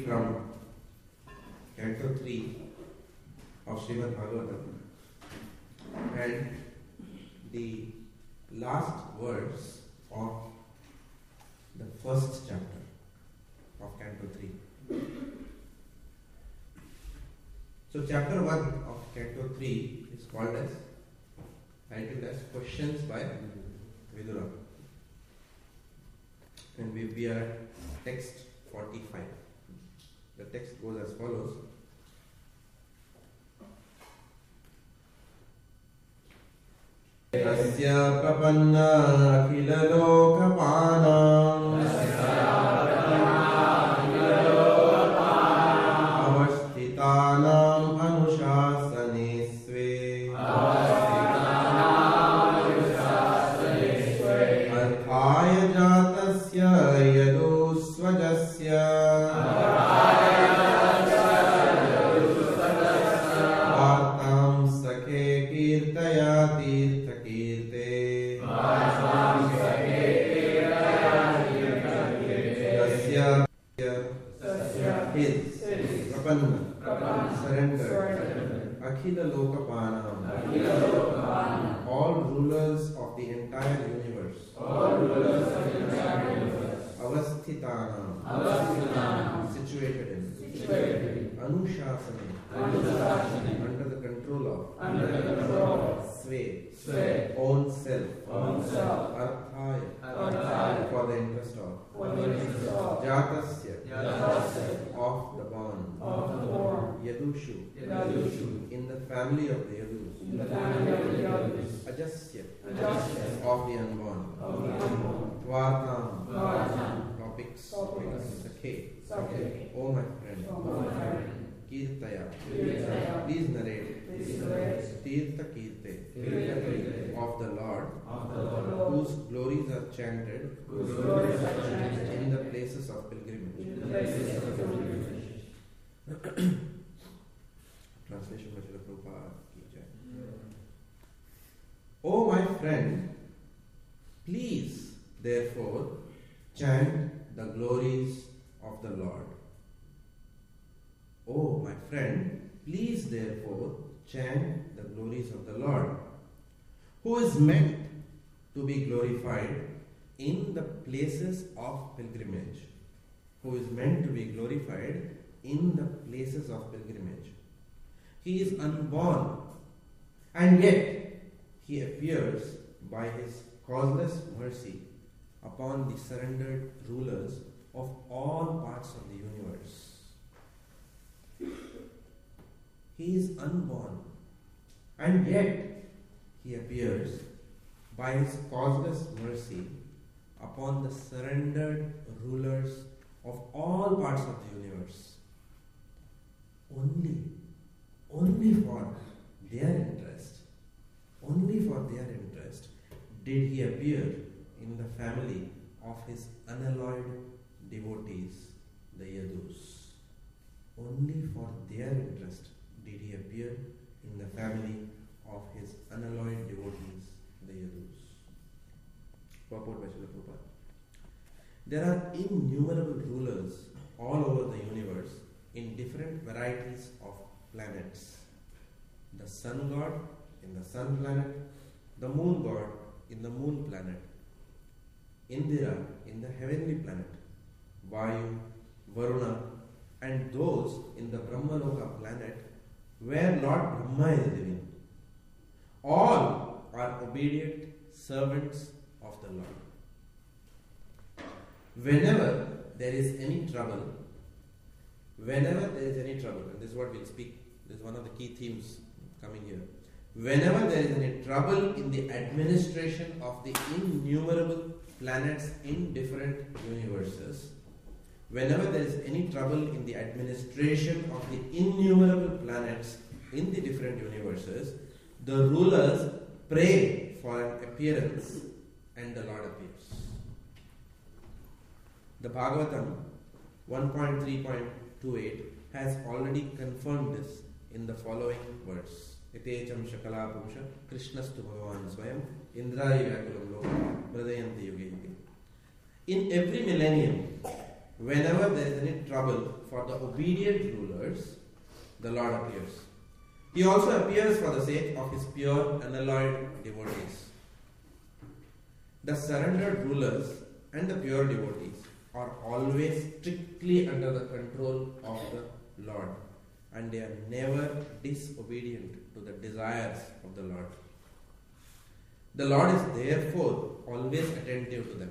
from Canto 3 of Srimad Bhagavatam, and the last verse of the first chapter of Canto 3. So chapter 1 of Canto 3 is titled as Questions by Vidura. And we are at text 45. The text goes as follows. Tasya prapanna akhila lokapanam avasthitanam anushasane sve arthaya jatasya yadu swajasya vartam sakhe kirtaya tirtha kirte his prapanna surrender akhila lokapanam all rulers of the entire universe avasthitanam situated in anushasane under the control of sway own self arthaya for the interest of jatasya of the born yadushu in the family of the yadus ajasya of the unborn tvartam topics sakhe oh my friend kirtaya please narrate tirtha kirte of the Lord whose glories are chanted in the places of pilgrimage. Translation by Srila Prabhupada ki jai. Oh my friend, please therefore chant the glories of the Lord. Oh my friend, please therefore chant the glories of the Lord, who is meant to be glorified in the places of pilgrimage. Who is meant to be glorified in the places of pilgrimage. He is unborn, and yet he appears by his causeless mercy upon the surrendered rulers of all parts of the universe. He is unborn, and yet he appears by his causeless mercy upon the surrendered rulers of all parts of the universe. Only for their interest did he appear in the family of his unalloyed devotees, the Yadus. Only for their interest did he appear in the family of his unalloyed devotees, the Yadus. Purport by Srila Prabhupada. There are innumerable rulers all over the universe in different varieties of planets. The sun god in the sun planet, the moon god in the moon planet, Indira in the heavenly planet, Vayu, Varuna, and those in the Brahmaloka planet where Lord Brahma is living. All are obedient servants of the Lord. Whenever there is any trouble, and this is what we'll speak, this is one of the key themes coming here. Whenever there is any trouble in the administration of the innumerable planets in different universes, whenever there is any trouble in the administration of the innumerable planets in the different universes, the rulers pray for an appearance and the Lord appears. The Bhagavatam 1.3.28 has already confirmed this in the following verse. Itecham shakala pumsha krishnastu bhagavan swayam indraya vyakulam loka pradayanti yuge yuge. In every millennium, whenever there is any trouble for the obedient rulers, the Lord appears. He also appears for the sake of his pure, unalloyed devotees. The surrendered rulers and the pure devotees are always strictly under the control of the Lord, and they are never disobedient to the desires of the Lord. The Lord is therefore always attentive to them.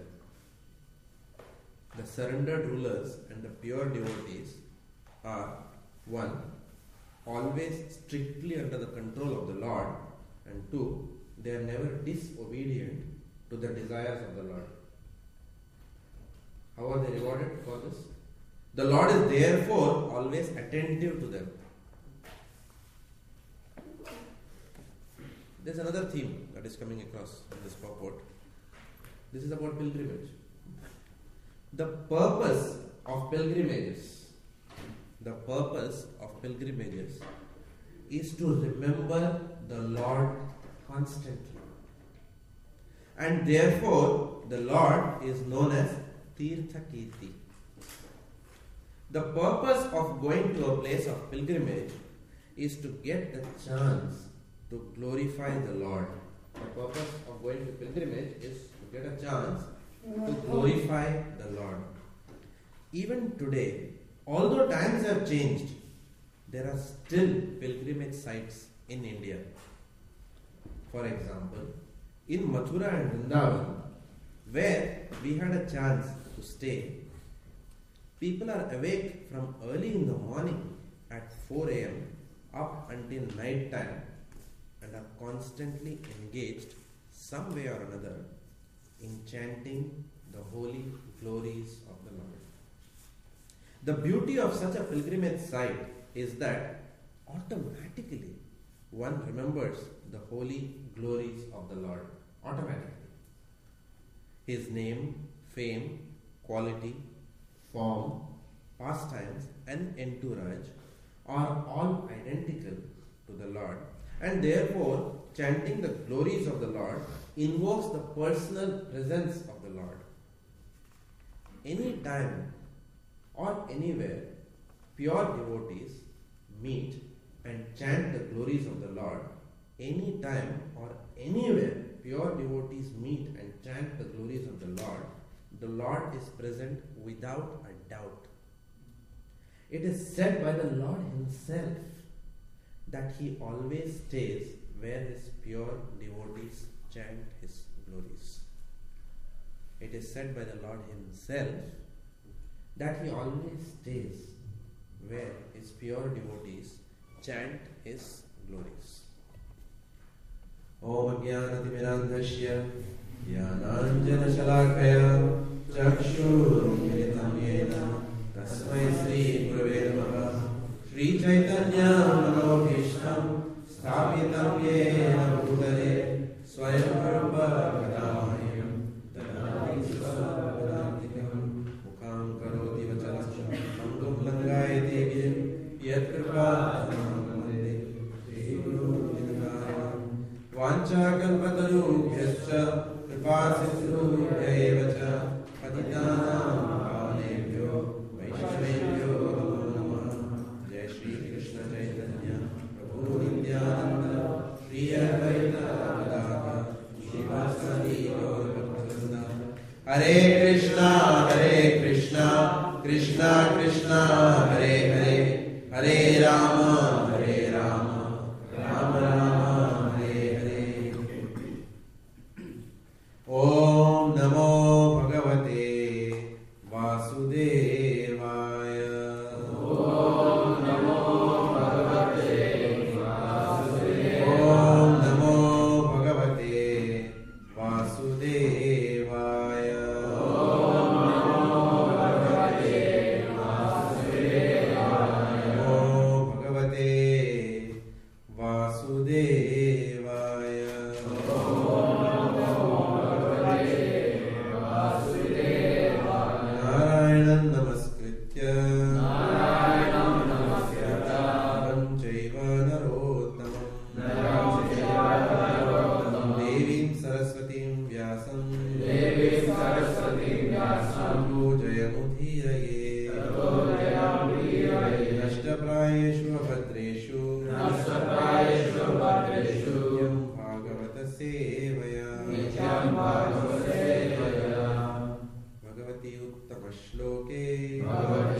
The surrendered rulers and the pure devotees are 1. Always strictly under the control of the Lord, and 2. They are never disobedient to the desires of the Lord. How are they rewarded for this? The Lord is therefore always attentive to them. There's another theme that is coming across in this purport. This is about pilgrimage. The purpose of pilgrimages is to remember the Lord constantly. And therefore, the Lord is known as Tirtha Kirti. The purpose of going to a place of pilgrimage is to get the chance to glorify the Lord. The purpose of going to pilgrimage is to get a chance to glorify the Lord. Even today, although times have changed, there are still pilgrimage sites in India. For example, in Mathura and Vrindavan, where we had a chance to stay, people are awake from early in the morning at 4 a.m. up until night time and are constantly engaged some way or another in chanting the holy glories of the Lord. The beauty of such a pilgrimage site is that automatically one remembers the holy glories of the Lord. Automatically. His name, fame, quality, form, pastimes and entourage are all identical to the Lord, and therefore chanting the glories of the Lord invokes the personal presence of the Lord. Any time or anywhere pure devotees meet and chant the glories of the Lord, any time or anywhere pure devotees meet and chant the glories of the Lord is present without a doubt. It is said by the Lord himself that he always stays where his pure devotees chant his glories. It is said by the Lord himself that he always stays where his pure devotees chant his glories. Om Jnanatimirandhasya Jnananjana Shalakaya Chakshurumilitam Yena Tasmai Sri Gurave Namaha Sri Chaitanya Manobhishtam Sthapitam Yena Bhutale Swayam Prabha Gadamahim Tadadi Svadantikam Mukam Karoti Vachalam Angum Langayate Gim Yat Kripa Vancha kalpatarubhyascha kripasindhubhya eva cha patitanam pavanebhyo vaishnavebhyo namo namah. Jai Shri Krishna Chaitanya Prabhu Nityananda Shri Advaita Gadadhar Srivasadi Gaur Bhaktivinoda. Hare Krishna, Krishna Krishna, Hare Hare, Hare Rama, Rama Rama, Hare Hare. Om Namo Bhagavate Vasudevaya. Om Namo Bhagavate Vasudevaya. Om Namo Bhagavate Vasudevaya. Om Namo Bhagavate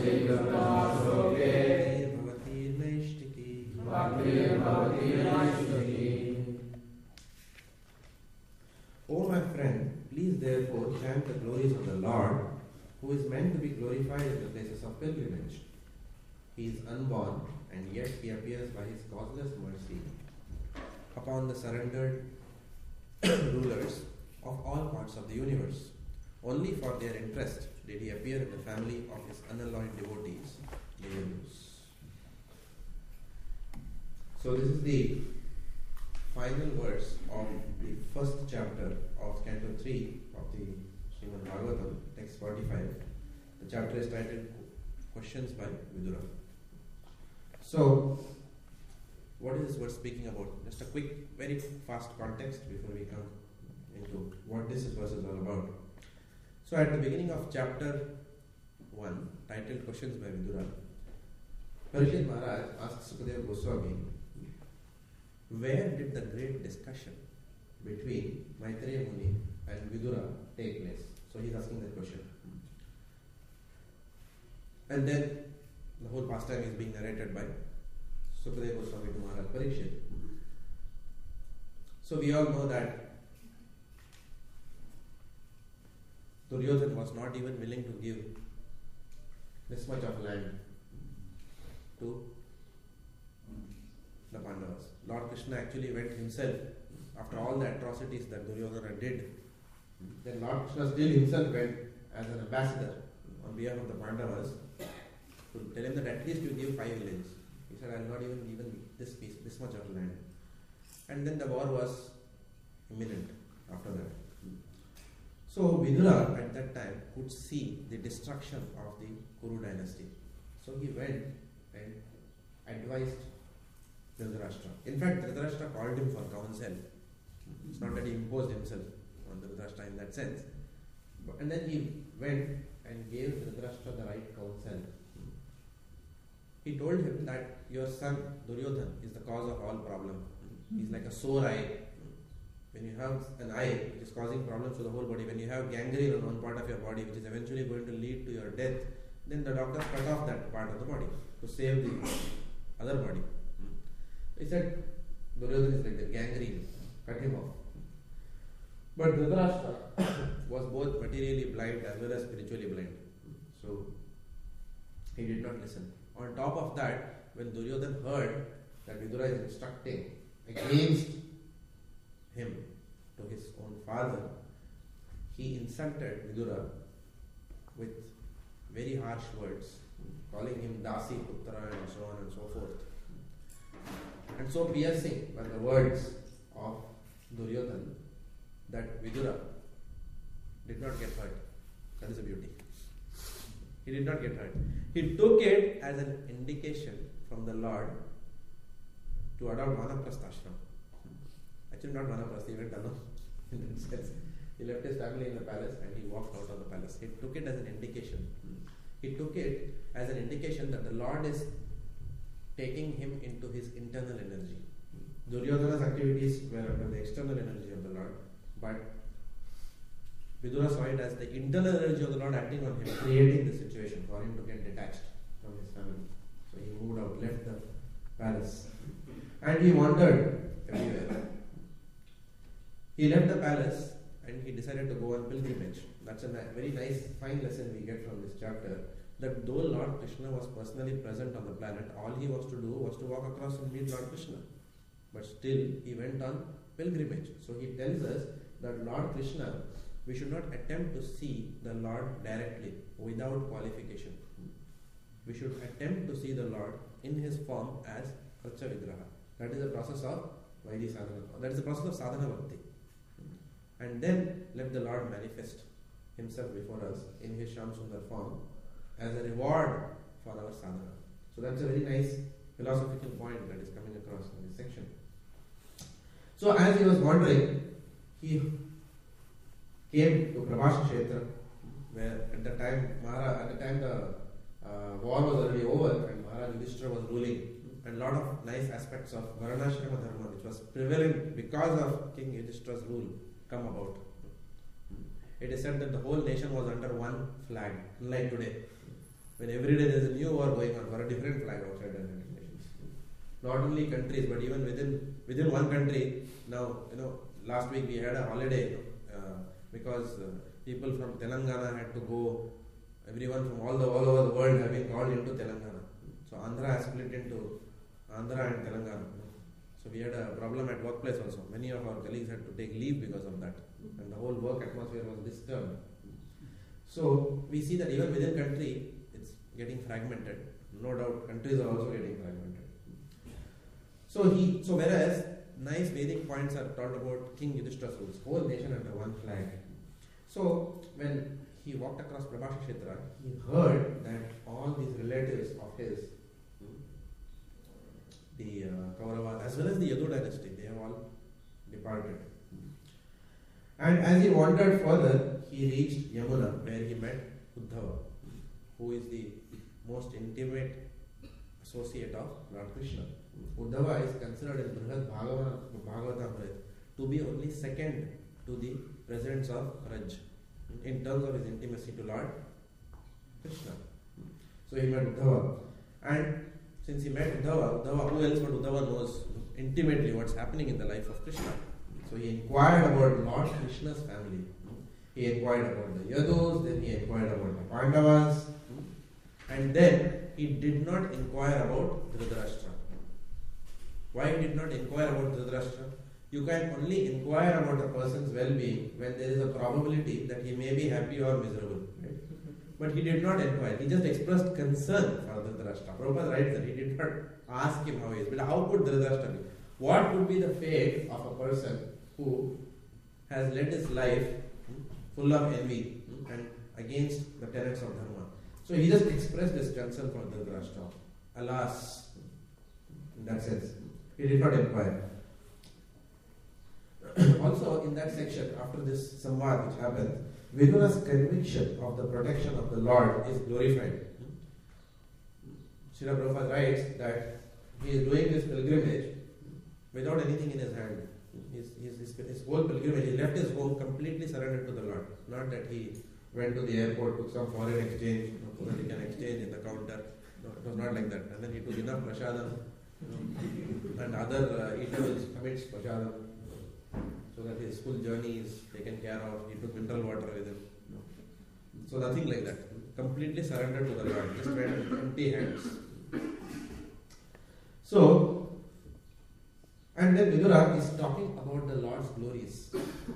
O my friend, please therefore chant the glories of the Lord, who is meant to be glorified in the places of pilgrimage. He is unborn, and yet he appears by his causeless mercy upon the surrendered rulers of all parts of the universe. Only for their interest did he appear in the family of his unalloyed devotees, the Yadus. So this is the final verse of the first chapter of Canto 3 of the Srimad Bhagavatam, text 45. The chapter is titled Questions by Vidura. So, what is this verse speaking about? Just a quick, very fast context before we come into what this verse is all about. So, at the beginning of chapter 1, titled Questions by Vidura, Parikshit Maharaj asks Sukadeva Goswami, where did the great discussion between Maitreya Muni and Vidura take place? So he is asking that question. And then the whole pastime is being narrated by Sukadeva Goswami to Maharaj Parikshit. So we all know that Duryodhana was not even willing to give this much of land to the Pandavas. Lord Krishna actually went himself, after all the atrocities that Duryodhana did, then Lord Krishna still himself went as an ambassador on behalf of the Pandavas to tell him that at least you give 5 villages. He said, I will not even give this piece, this much of land. And then the war was imminent after that. So Vidura at that time could see the destruction of the Kuru dynasty. So he went and advised Dhritarashtra. In fact, Dhritarashtra called him for counsel. It's not that he imposed himself on Dhritarashtra in that sense. And then he went and gave Dhritarashtra the right counsel. He told him that your son Duryodhana is the cause of all problem. He's like a sore eye. When you have an eye which is causing problems to the whole body, when you have gangrene on one part of your body which is eventually going to lead to your death, then the doctors cut off that part of the body to save the other body. He said, Duryodhana is like the gangrene, cut him off. But Dhritarashtra was both materially blind as well as spiritually blind. So, he did not listen. On top of that, when Duryodhana heard that Vidura is instructing against him to his own father, he insulted Vidura with very harsh words, calling him Dasi Putra and so on and so forth. And so piercing were the words of Duryodhana that Vidura did not get hurt. That is a beauty. He did not get hurt. He took it as an indication from the Lord to adopt Vanaprastha ashram. Actually not Vanaprastha, he went alone in that sense. He left his family in the palace and he walked out of the palace. He took it as an indication. He took it as an indication that the Lord is taking him into his internal energy. Duryodhana's activities were under the external energy of the Lord, but Vidura saw it as the internal energy of the Lord acting on him, creating the situation for him to get detached from his family. So he moved out, left the palace, and he wandered everywhere. He left the palace and he decided to go on pilgrimage. That's a very nice, fine lesson we get from this chapter. That though Lord Krishna was personally present on the planet, all he was to do was to walk across and meet Lord Krishna. But still, he went on pilgrimage. So he tells us that Lord Krishna, we should not attempt to see the Lord directly, without qualification. We should attempt to see the Lord in his form as Archa Vigraha. That is the process of Vaidhi Sadhana. That is the process of Sadhana Bhakti. And then let the Lord manifest himself before us in his Shyam Sundar form as a reward for our sadhana. So that's a very nice philosophical point that is coming across in this section. So as he was wandering, he came to Prabhas Kshetra, where at the time the war was already over and Maharaj Yudhishthira was ruling, and a lot of nice aspects of Varnashrama Dharma, which was prevalent because of King Yudhishthira's rule, come about. It is said that the whole nation was under one flag, unlike today. When every day there is a new war going on for a different flag outside the United Nations. Not only countries, but even within one country. Now, last week we had a holiday because people from Telangana had to go. Everyone from all over the world have been called into Telangana. So Andhra has split into Andhra and Telangana. So we had a problem at workplace also. Many of our colleagues had to take leave because of that, and the whole work atmosphere was disturbed. So we see that even within country, it's getting fragmented. No doubt, countries are also getting fragmented. So whereas nice Vedic points are taught about King Yudhishthira's rules, whole nation under one flag. So when he walked across Prabhasha Kshetra, he heard that all these relatives of his, the Kauravas as well as the Yadu dynasty, they have all departed. And as he wandered further, he reached Yamuna, where he met Uddhava, who is the most intimate associate of Lord Krishna. Uddhava is considered in Brihad Bhagavatamrita to be only second to the presence of Raj in terms of his intimacy to Lord Krishna. So he met Uddhava, and since he met Uddhava, who else but Uddhava knows intimately what's happening in the life of Krishna. So he inquired about Lord Krishna's family. He inquired about the Yadus, then he inquired about the Pandavas, and then he did not inquire about Dhritarashtra. Why he did not inquire about Dhritarashtra? You can only inquire about a person's well-being when there is a probability that he may be happy or miserable. Right? But he did not inquire. He just expressed concern for Dhritarashtra. Prabhupada writes that he did not ask him how he is. But how could Dhritarashtra be? What would be the fate of a person who has led his life full of envy and against the tenets of Dharma? So he just expressed his concern for Dhritarashtra. Alas, in that sense, he did not inquire. Also, in that section, after this samvad which happens, Vidura's conviction of the protection of the Lord is glorified. Srila Prabhupada writes that he is doing this pilgrimage without anything in his hand. His whole pilgrimage, he left his home completely surrendered to the Lord. Not that he went to the airport, took some foreign exchange, so that he can exchange in the counter. No, it was not like that. And then he took enough prasadam and other eatables amidst prasadam, so that his full journey is taken care of. He took mineral water with him. So nothing like that. Completely surrendered to the Lord. Just went with empty hands. So, and then Vidura is talking about the Lord's glories.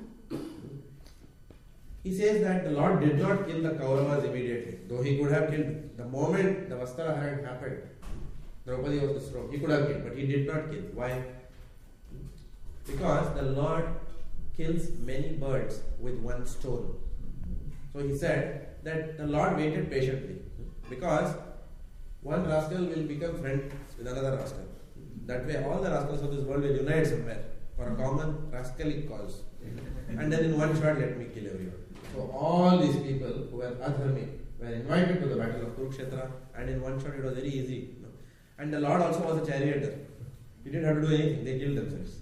He says that the Lord did not kill the Kauravas immediately, though he could have killed. The moment the Vastrahara happened, Draupadi was destroyed. He could have killed, but he did not kill. Why? Because the Lord kills many birds with one stone. So he said that the Lord waited patiently, because one rascal will become friends with another rascal. That way all the rascals of this world will unite somewhere for a common rascalic cause. And then in one shot, let me kill everyone. So all these people who were adharmi were invited to the battle of Kurukshetra, and in one shot it was very easy. And the Lord also was a charioteer. He didn't have to do anything, they killed themselves.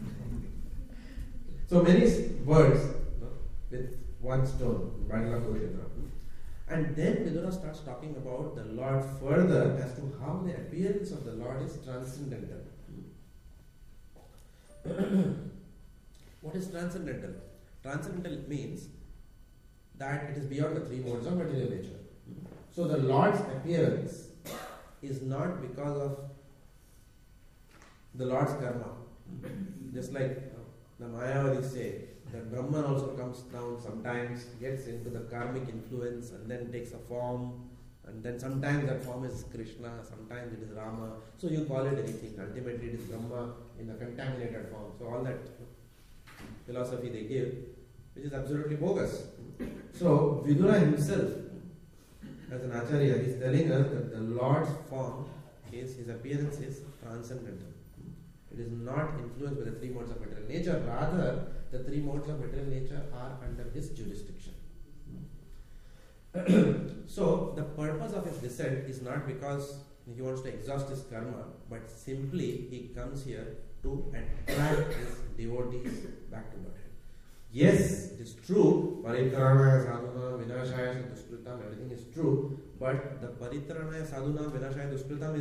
So many birds with one stone, battle of Kurukshetra. And then Vidura starts talking about the Lord further as to how the appearance of the Lord is transcendental. What is transcendental? Transcendental means that it is beyond the three modes of material nature. So the Lord's appearance is not because of the Lord's karma. Just like the Mayavadis say, that Brahman also comes down sometimes, gets into the karmic influence and then takes a form, and then sometimes that form is Krishna, sometimes it is Rama. So you call it anything. Ultimately it is Brahma in a contaminated form. So all that philosophy they give, which is absolutely bogus. So Vidura himself, as an Acharya, is telling us that the Lord's form is, his appearance is transcendental. It is not influenced by the three modes of material nature. Rather, the three modes of material nature are under his jurisdiction. So, the purpose of his descent is not because he wants to exhaust his karma, but simply he comes here to attract his devotees back to Godhead. Yes, it is true, Parikrama, Sadhana, Vinashaya, Dushkritam, everything is true, But the paritranaya sadhunam vinashaya duskritam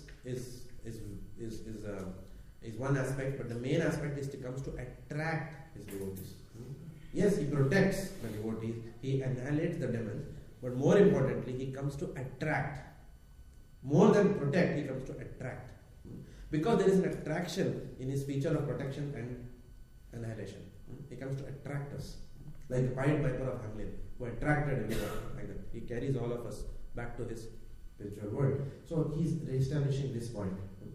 is one aspect, but the main aspect is he comes to attract his devotees. Yes, he protects the devotees, he annihilates the demons, but more importantly, he comes to attract. More than protect, he comes to attract. Because there is an attraction in his feature of protection and annihilation. He comes to attract us. Like the Pied Piper of Hamelin, who attracted everyone like that. He carries all of us back to his spiritual world. So he is re-establishing this point.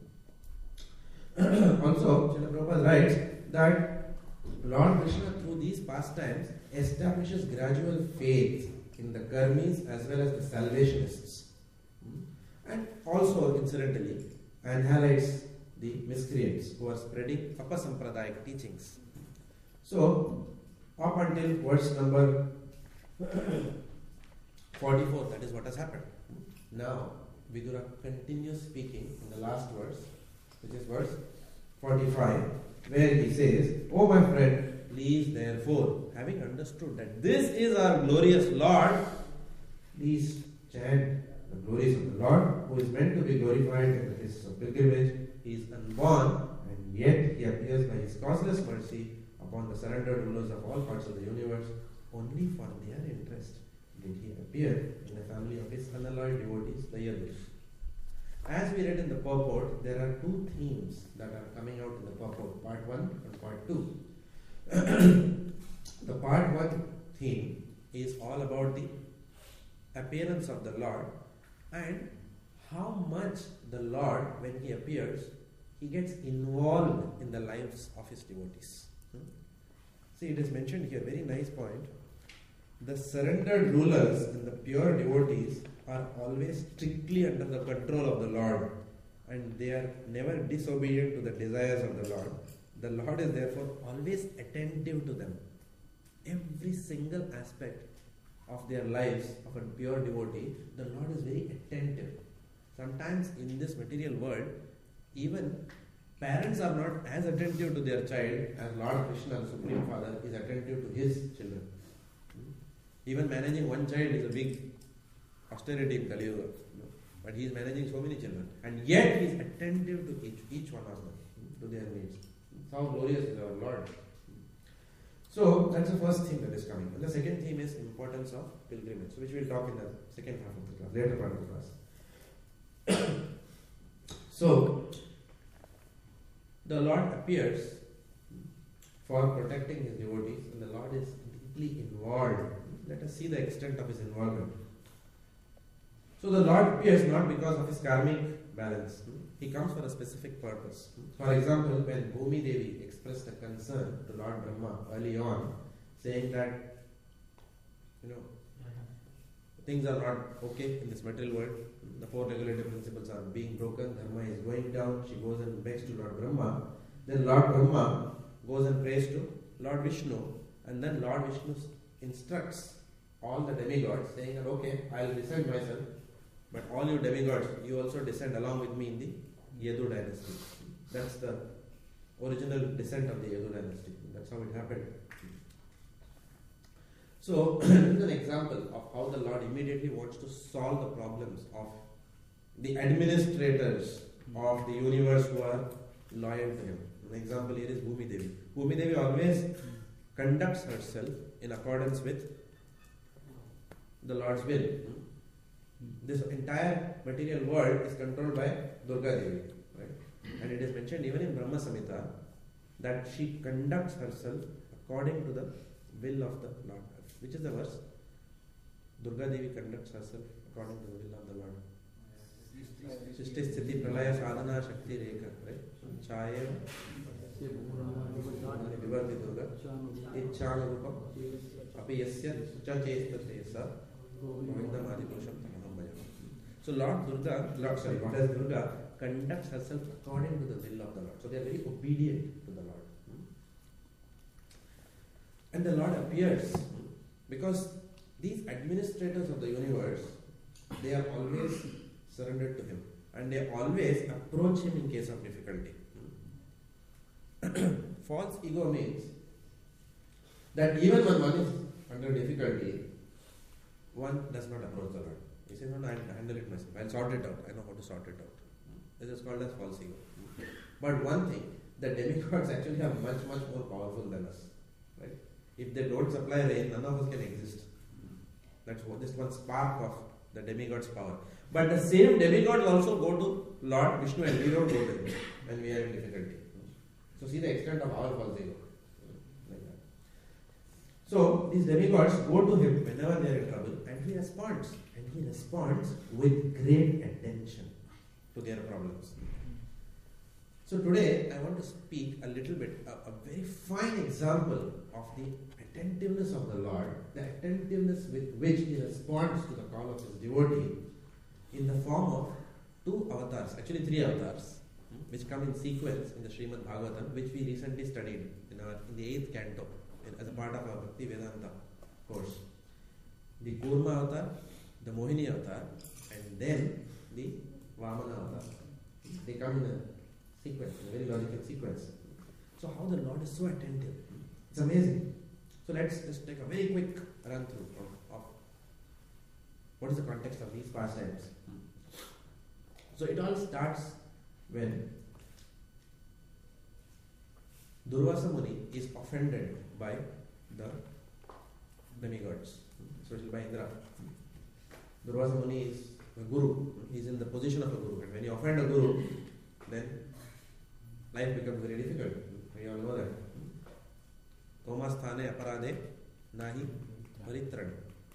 Also, Srila Prabhupada writes that Lord Krishna through these pastimes establishes gradual faith in the karmis as well as the salvationists. And also, incidentally, annihilates the miscreants who are spreading apasampradayic teachings. So, up until verse number 44, that is what has happened. Now, Vidura continues speaking in the last verse, which is verse 45, where he says, "O my friend, please therefore, having understood that this is our glorious Lord, please chant the glories of the Lord, who is meant to be glorified in the places of pilgrimage. He is unborn, and yet he appears by his causeless mercy upon the surrendered rulers of all parts of the universe. Only for their interest did he appear in the family of his unalloyed devotees, the Yadus." As we read in the purport, there are two themes that are coming out in the purport, part 1 and part 2. The part 1 theme is all about the appearance of the Lord and how much the Lord, when he appears, he gets involved in the lives of his devotees. See, it is mentioned here, very nice point. The surrendered rulers and the pure devotees are always strictly under the control of the Lord, and they are never disobedient to the desires of the Lord. The Lord is therefore always attentive to them. Every single aspect of their lives of a pure devotee, the Lord is very attentive. Sometimes in this material world, even parents are not as attentive to their child as Lord Krishna, the Supreme Father, is attentive to his children. Even managing one child is a big austerity in Kali Yuga. But he is managing so many children. And yet he is attentive to each one of them, to their needs. How glorious is our Lord. So that's the first theme that is coming. And the second theme is importance of pilgrimage, which we will talk in the second half of the class, later part of the class. So, the Lord appears for protecting his devotees, and the Lord is deeply involved. Let us see the extent of his involvement. So the Lord appears not because of his karmic balance. He comes for a specific purpose. For example, when Bhumi Devi expressed a concern to Lord Brahma early on, saying that, things are not okay in this material world, the four regulative principles are being broken, Dharma is going down, she goes and begs to Lord Brahma. Then Lord Brahma goes and prays to Lord Vishnu, and then Lord Vishnu instructs all the demigods, saying that, okay, I will descend myself, but all you demigods, you also descend along with me in the Yadu dynasty. That's the original descent of the Yadu dynasty. That's how it happened. So, this is an example of how the Lord immediately wants to solve the problems of the administrators of the universe who are loyal to him. An example here is Bhumi Devi. Bhumi Devi always conducts herself in accordance with the Lord's will. This entire material world is controlled by Durga Devi, right? And it is mentioned even in Brahma Samhita that she conducts herself according to the will of the Lord. Which is the verse? Durga Devi conducts herself according to the will of the Lord. Srishti Sthiti Pralaya Sadhana Shakti Rekha, right? Chaya Vivarti Durga Ichchana Rupam Api Yasya Chachestate Sa Govindam Adipurusham Tamaham Bhajam. So Lord Goddess Durga conducts herself according to the will of the Lord. So they are very obedient to the Lord. And the Lord appears because these administrators of the universe, they are always surrendered to him, and they always approach him in case of difficulty. False ego means that even when one is under difficulty, one does not approach the Lord. He says, no, I'll handle it myself. I'll sort it out. I know how to sort it out. This is called as false ego. But one thing, the demigods actually are much, much more powerful than us. Right? If they don't supply rain, none of us can exist. That's just one spark of the demigod's power. But the same demigods also go to Lord Vishnu and we don't go to him when we are in difficulty. So see the extent of our false ego. Like that. So these demigods go to him whenever they are in trouble and he responds. And he responds with great attention to their problems. So today I want to speak a little bit, a very fine example of the attentiveness of the Lord, the attentiveness with which he responds to the call of his devotee in the form of 2 avatars, actually 3 avatars, which come in sequence in the Srimad Bhagavatam, which we recently studied in the 8th canto as a part of our Bhakti Vedanta course. The Kurma avatar, the Mohini avatar, and then the Vamana avatar. They come in a sequence, in a very logical sequence. So how the Lord is so attentive. It's amazing. So let's just take a very quick run through of what is the context of these pastimes. So it all starts when Durvasa Muni is offended by the demigods, especially by Indra. Durvasa Muni is a guru, he is in the position of a guru, and when you offend a guru, then life becomes very difficult. We all know that. Tomasthane aparade nahi paritran.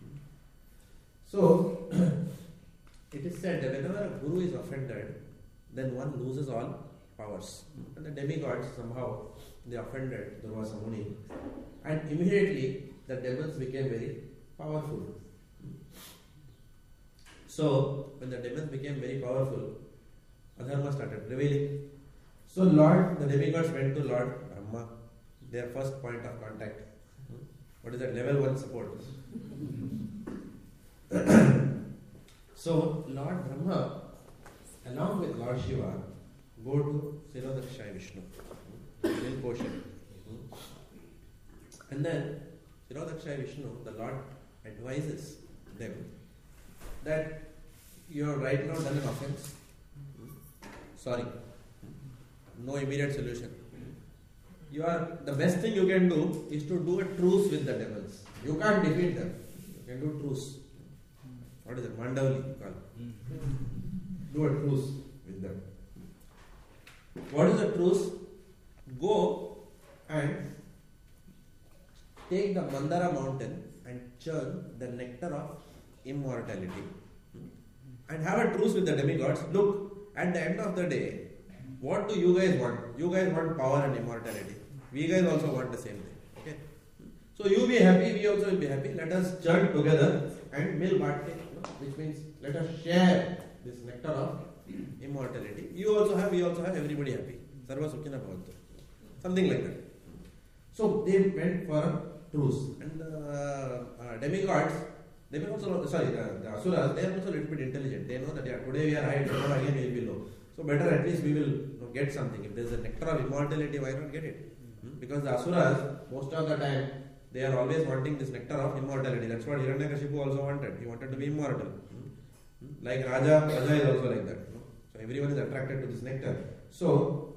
So it is said that whenever a guru is offended, then one loses all powers. And the demigods somehow they offended Durvasa Muni, and immediately the demons became very powerful. So when the demons became very powerful, adharma started prevailing. So the demigods went to Lord Brahma, their first point of contact. What is that? Level 1 support. So Lord Brahma, along with Lord Shiva, go to Sirodakshaya Vishnu, in Koshin. And then Sirodakshaya Vishnu, the Lord advises them that you have right now done an offense. Sorry. No immediate solution. The best thing you can do is to do a truce with the devils. You can't defeat them. You can do truce. What is it? Mandavali you call it. Do a truce with them. What is a truce? Go and take the Mandara mountain and churn the nectar of immortality and have a truce with the demigods. Look, at the end of the day, what do you guys want? You guys want power and immortality. We guys also want the same thing. Okay? So you be happy, we also will be happy. Let us churn together and mil bhatte, which means let us share this nectar of immortality. You also have, we also have, everybody happy. Sarva Sukhina Bhavantu. Something like that. So they went for a truce. And the demigods, the asuras, they are also a little bit intelligent. They know that today we are high, tomorrow again we will be low. So better at least we will get something. If there is a nectar of immortality, why not get it? Because the asuras, most of the time, they are always wanting this nectar of immortality. That's what Hiranyakashipu also wanted. He wanted to be immortal. Like Raja is also like that. So everyone is attracted to this nectar. So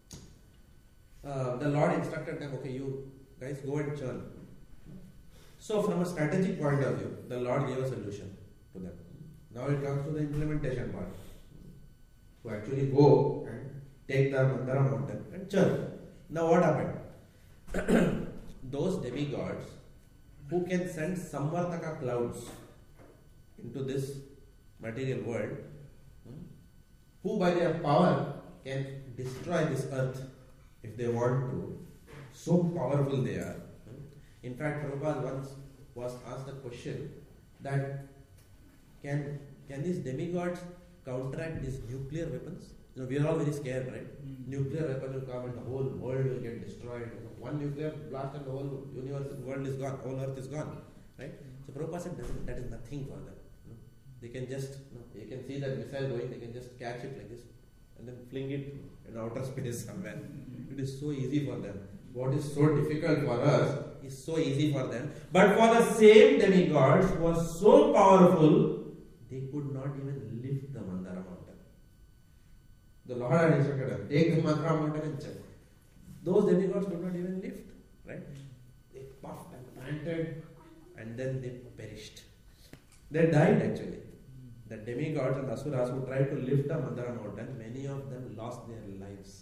the Lord instructed them, okay, you guys go and churn. So from a strategic point of view, the Lord gave a solution to them. Now it comes to the implementation part. To actually go and take the Mandara mountain and churn. Now what happened? Those demigods who can send Samvartaka clouds into this material world, who by their power can destroy this earth if they want to, so powerful they are. In fact, Prabhupada once was asked a question that can these demigods counteract these nuclear weapons? We are all very scared, right? Nuclear weapon will come and the whole world will get destroyed. One nuclear blast and the whole world is gone, whole earth is gone, right? So Prabhupada said that is nothing for them. They can just, you can see that missile going, they can just catch it like this and then fling it in outer space somewhere. It is so easy for them. What is so difficult for us is so easy for them. But for the same demigods who are so powerful, they could not even lift the Mandara mountain. The Lord had instructed them, take the Mandara mountain and check. Those demigods could not even lift, right? They puffed and panted and then they perished. They died actually. The demigods and asuras who tried to lift the Mandara mountain, many of them lost their lives.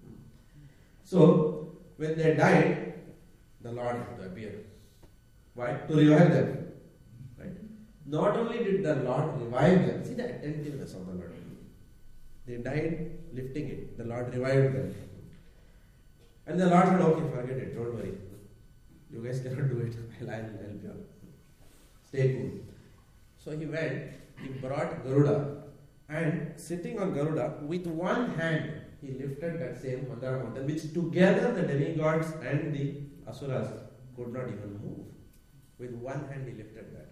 So, when they died, the Lord had to appear. Why? To revive them. Right? Not only did the Lord revive them, see the attentiveness of the Lord. They died lifting it. The Lord revived them. And the Lord said, okay, forget it, don't worry. You guys cannot do it. I'll help you. Stay cool. So he went, he brought Garuda, and sitting on Garuda, with one hand, he lifted that same Mandara mountain, which together the demigods and the asuras could not even move. With one hand, he lifted that.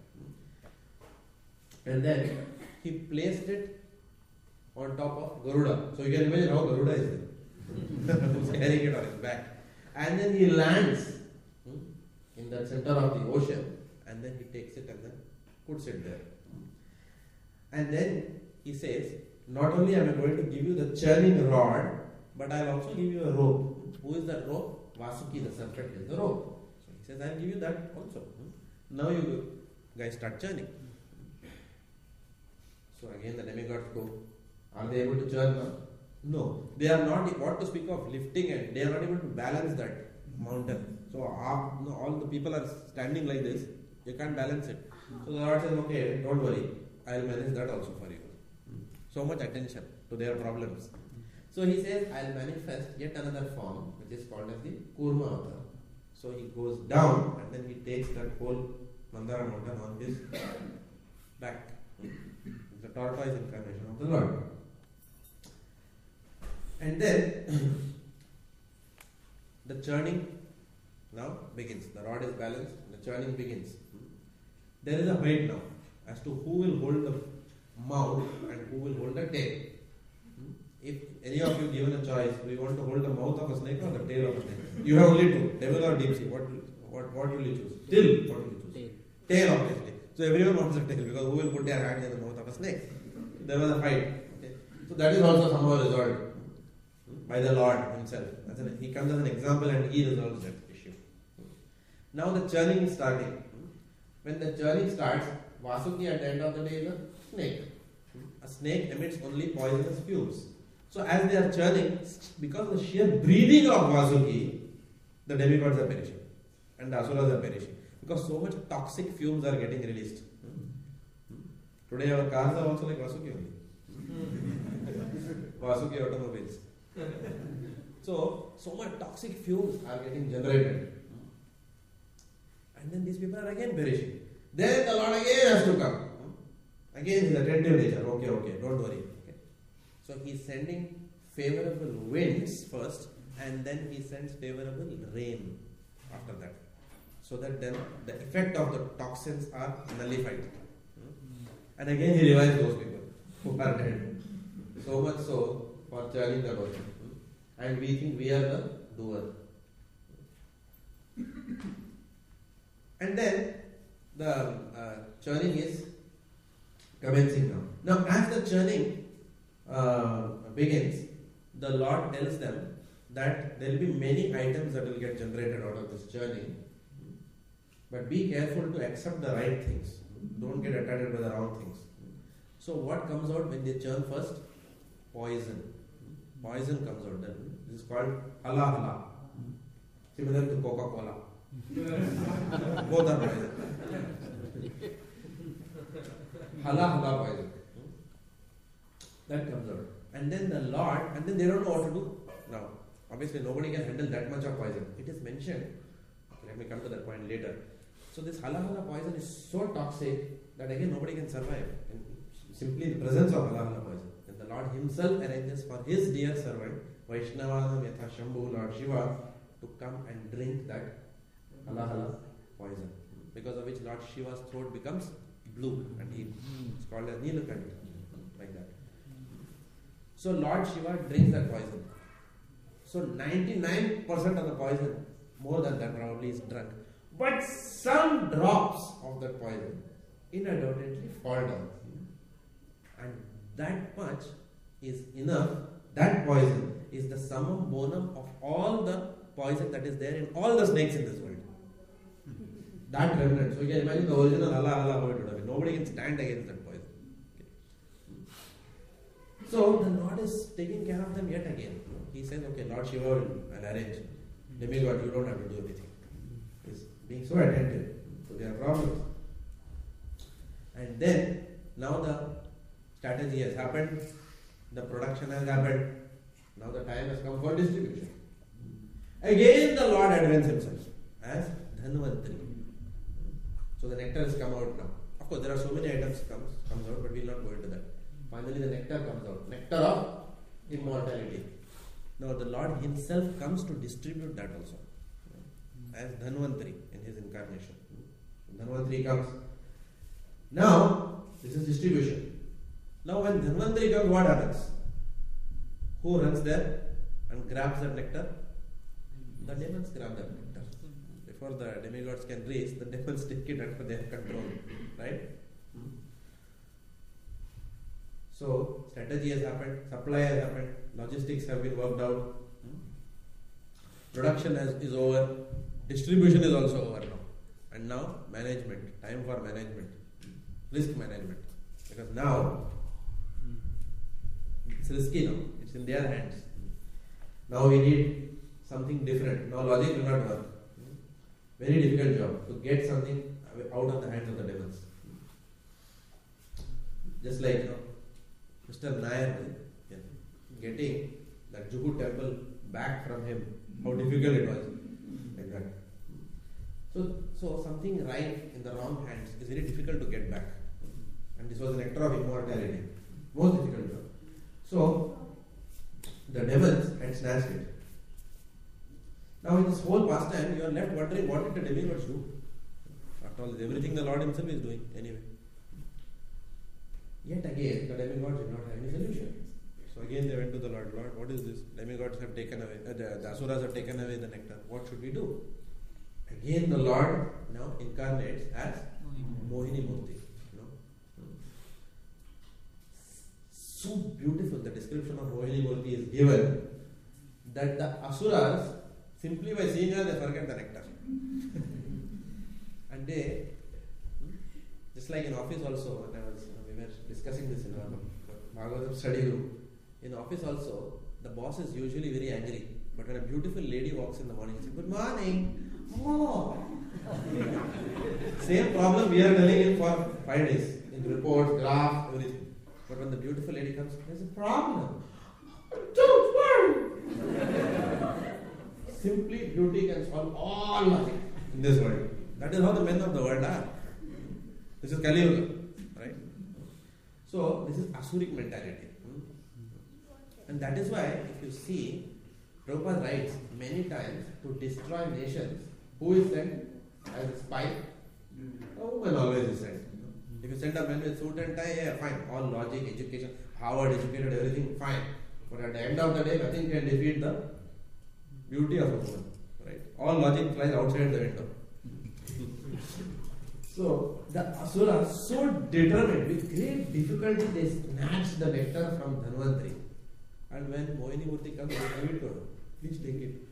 And then he placed it on top of Garuda. So you can imagine how Garuda is there. Who's carrying it on his back. And then he lands in the center of the ocean, and then he takes it and then puts it there. And then he says, not only am I going to give you the churning rod, but I'll also give you a rope. Who is that rope? Vasuki, the serpent, is the rope. So he says, I'll give you that also. Now you guys start churning. So again the demigods go. Are they able to churn now? No. They are not, what to speak of lifting it, they are not able to balance that mountain. So all the people are standing like this, you can't balance it. So the Lord says, okay, don't worry, I'll manage that also for you. So much attention to their problems. So he says, I'll manifest yet another form, which is called as the Kurma avatar. So he goes down and then he takes that whole Mandara mountain on his back. The tortoise incarnation of the Lord. And then the churning now begins. The rod is balanced, the churning begins. There is a fight now as to who will hold the mouth and who will hold the tail. If any of you given a choice, do you want to hold the mouth of a snake or the tail of a snake? You have only two, devil or deep sea. What will you choose? Till, what will you choose? Tail, obviously. So everyone wants a tail because who will put their hand in the mouth of a snake? There was a fight. Okay. So that is also somehow resolved by the Lord himself. He comes as an example and he resolves that issue. Now the churning is starting. When the churning starts, Vasuki at the end of the day is a snake. A snake emits only poisonous fumes. So as they are churning, because of the sheer breathing of Vasuki, the demigods are perishing and the asuras are perishing. Because so much toxic fumes are getting released. Today our cars are also like Vasuki only. Vasuki automobiles. So much toxic fumes are getting generated. And then these people are again perishing. Then the Lord again has to come. Again his attentive nature. Okay, don't worry. Okay. So he is sending favorable winds first, and then he sends favorable rain after that. So that then the effect of the toxins are nullified. And again he revives those people who are dead. So much so for churning the ocean. And we think we are the doer. And then the churning is commencing now. Now as the churning begins, the Lord tells them that there will be many items that will get generated out of this churning. But be careful to accept the right things. Don't get attracted by the wrong things. So what comes out when they churn first? Poison. Poison comes out then. This is called hala hala. Similar to Coca-Cola. Both are poison. Hala hala poison. That comes out. And then the Lord, and then they don't know what to do. Now, obviously nobody can handle that much of poison. It is mentioned. Let me come to that point later. So this hala hala poison is so toxic that again nobody can survive. And simply the presence of hala hala poison. And the Lord himself arranges for his dear servant, Vaishnavanam Yatha Shambhu, Lord Shiva, to come and drink that hala hala poison. Because of which Lord Shiva's throat becomes blue and it's called as Nilakant, like that. So Lord Shiva drinks that poison. So 99% of the poison, more than that probably, is drunk. But some drops of that poison inadvertently fall down. And that much is enough. That poison is the summum bonum of all the poison that is there in all the snakes in this world. That remnant. So you can imagine the original Allah Allah how it would have been. Nobody can stand against that poison. Okay. So the Lord is taking care of them yet again. He says, okay, Lord Shiva will arrange. Demigod, you don't have to do anything. He's being so attentive to their problems. And then, now the strategy has happened, the production has happened, now the time has come for distribution. Again the Lord advanced himself as Dhanvantari. So the nectar has come out now. Of course, there are so many items comes out, but we will not go into that. Finally the nectar comes out. Nectar of immortality. Now the Lord himself comes to distribute that also. As Dhanvantari in his incarnation. Dhanvantari comes. Now, this is distribution. Now when Dhanvantari comes, what happens? Who runs there and grabs that nectar? The demons grab that nectar. Before the demigods can reach, the demons take it under their control. Right? So, strategy has happened, supply has happened, logistics have been worked out, production is over, distribution is also over now. And now, management, time for management, risk management. Because now, it's risky now, it's in their hands. Now we need something different. Now logic will not work. Very difficult job to get something out of the hands of the demons. Just like, Mr. Nair, getting that Juhu temple back from him, how difficult it was. Like that. So something right in the wrong hands is very difficult to get back. And this was the nectar of immortality. Most difficult job. So, the demons had snatched it. Now in this whole pastime, you are left wondering what did the demigods do? After all, everything the Lord himself is doing anyway. Yet again, the demigods did not have any solution. So again they went to the Lord. Lord, what is this? Demigods have taken away, the asuras have taken away the nectar. What should we do? Again the Lord now incarnates as Mohini Murti. So beautiful, the description of Mohini Murti is given that the asuras, simply by seeing her, they forget the nectar. And they, just like in office also, when we were discussing this in our Bhagavatam study room, in office also, the boss is usually very angry. But when a beautiful lady walks in the morning, he says, "Good morning." Oh. Same problem we are telling him for 5 days. In reports, graphs, everything. But when the beautiful lady comes, there's a problem. Don't worry. Simply beauty can solve all logic in this world. That is how the men of the world are. This is Kali Yuga, right? So this is Asuric mentality. And that is why, if you see, Prabhupada writes many times to destroy nations. Who is sent as a spy? A woman always is sent. If you send a man with suit and tie, yeah, fine. All logic, education, Harvard educated, everything, fine. But at the end of the day, nothing can defeat the beauty of a woman. Right? All logic flies outside the window. So, the Asura are so determined, with great difficulty they snatch the nectar from Dhanvantari. And when Mohini Murti comes, they give it to her. Please take it.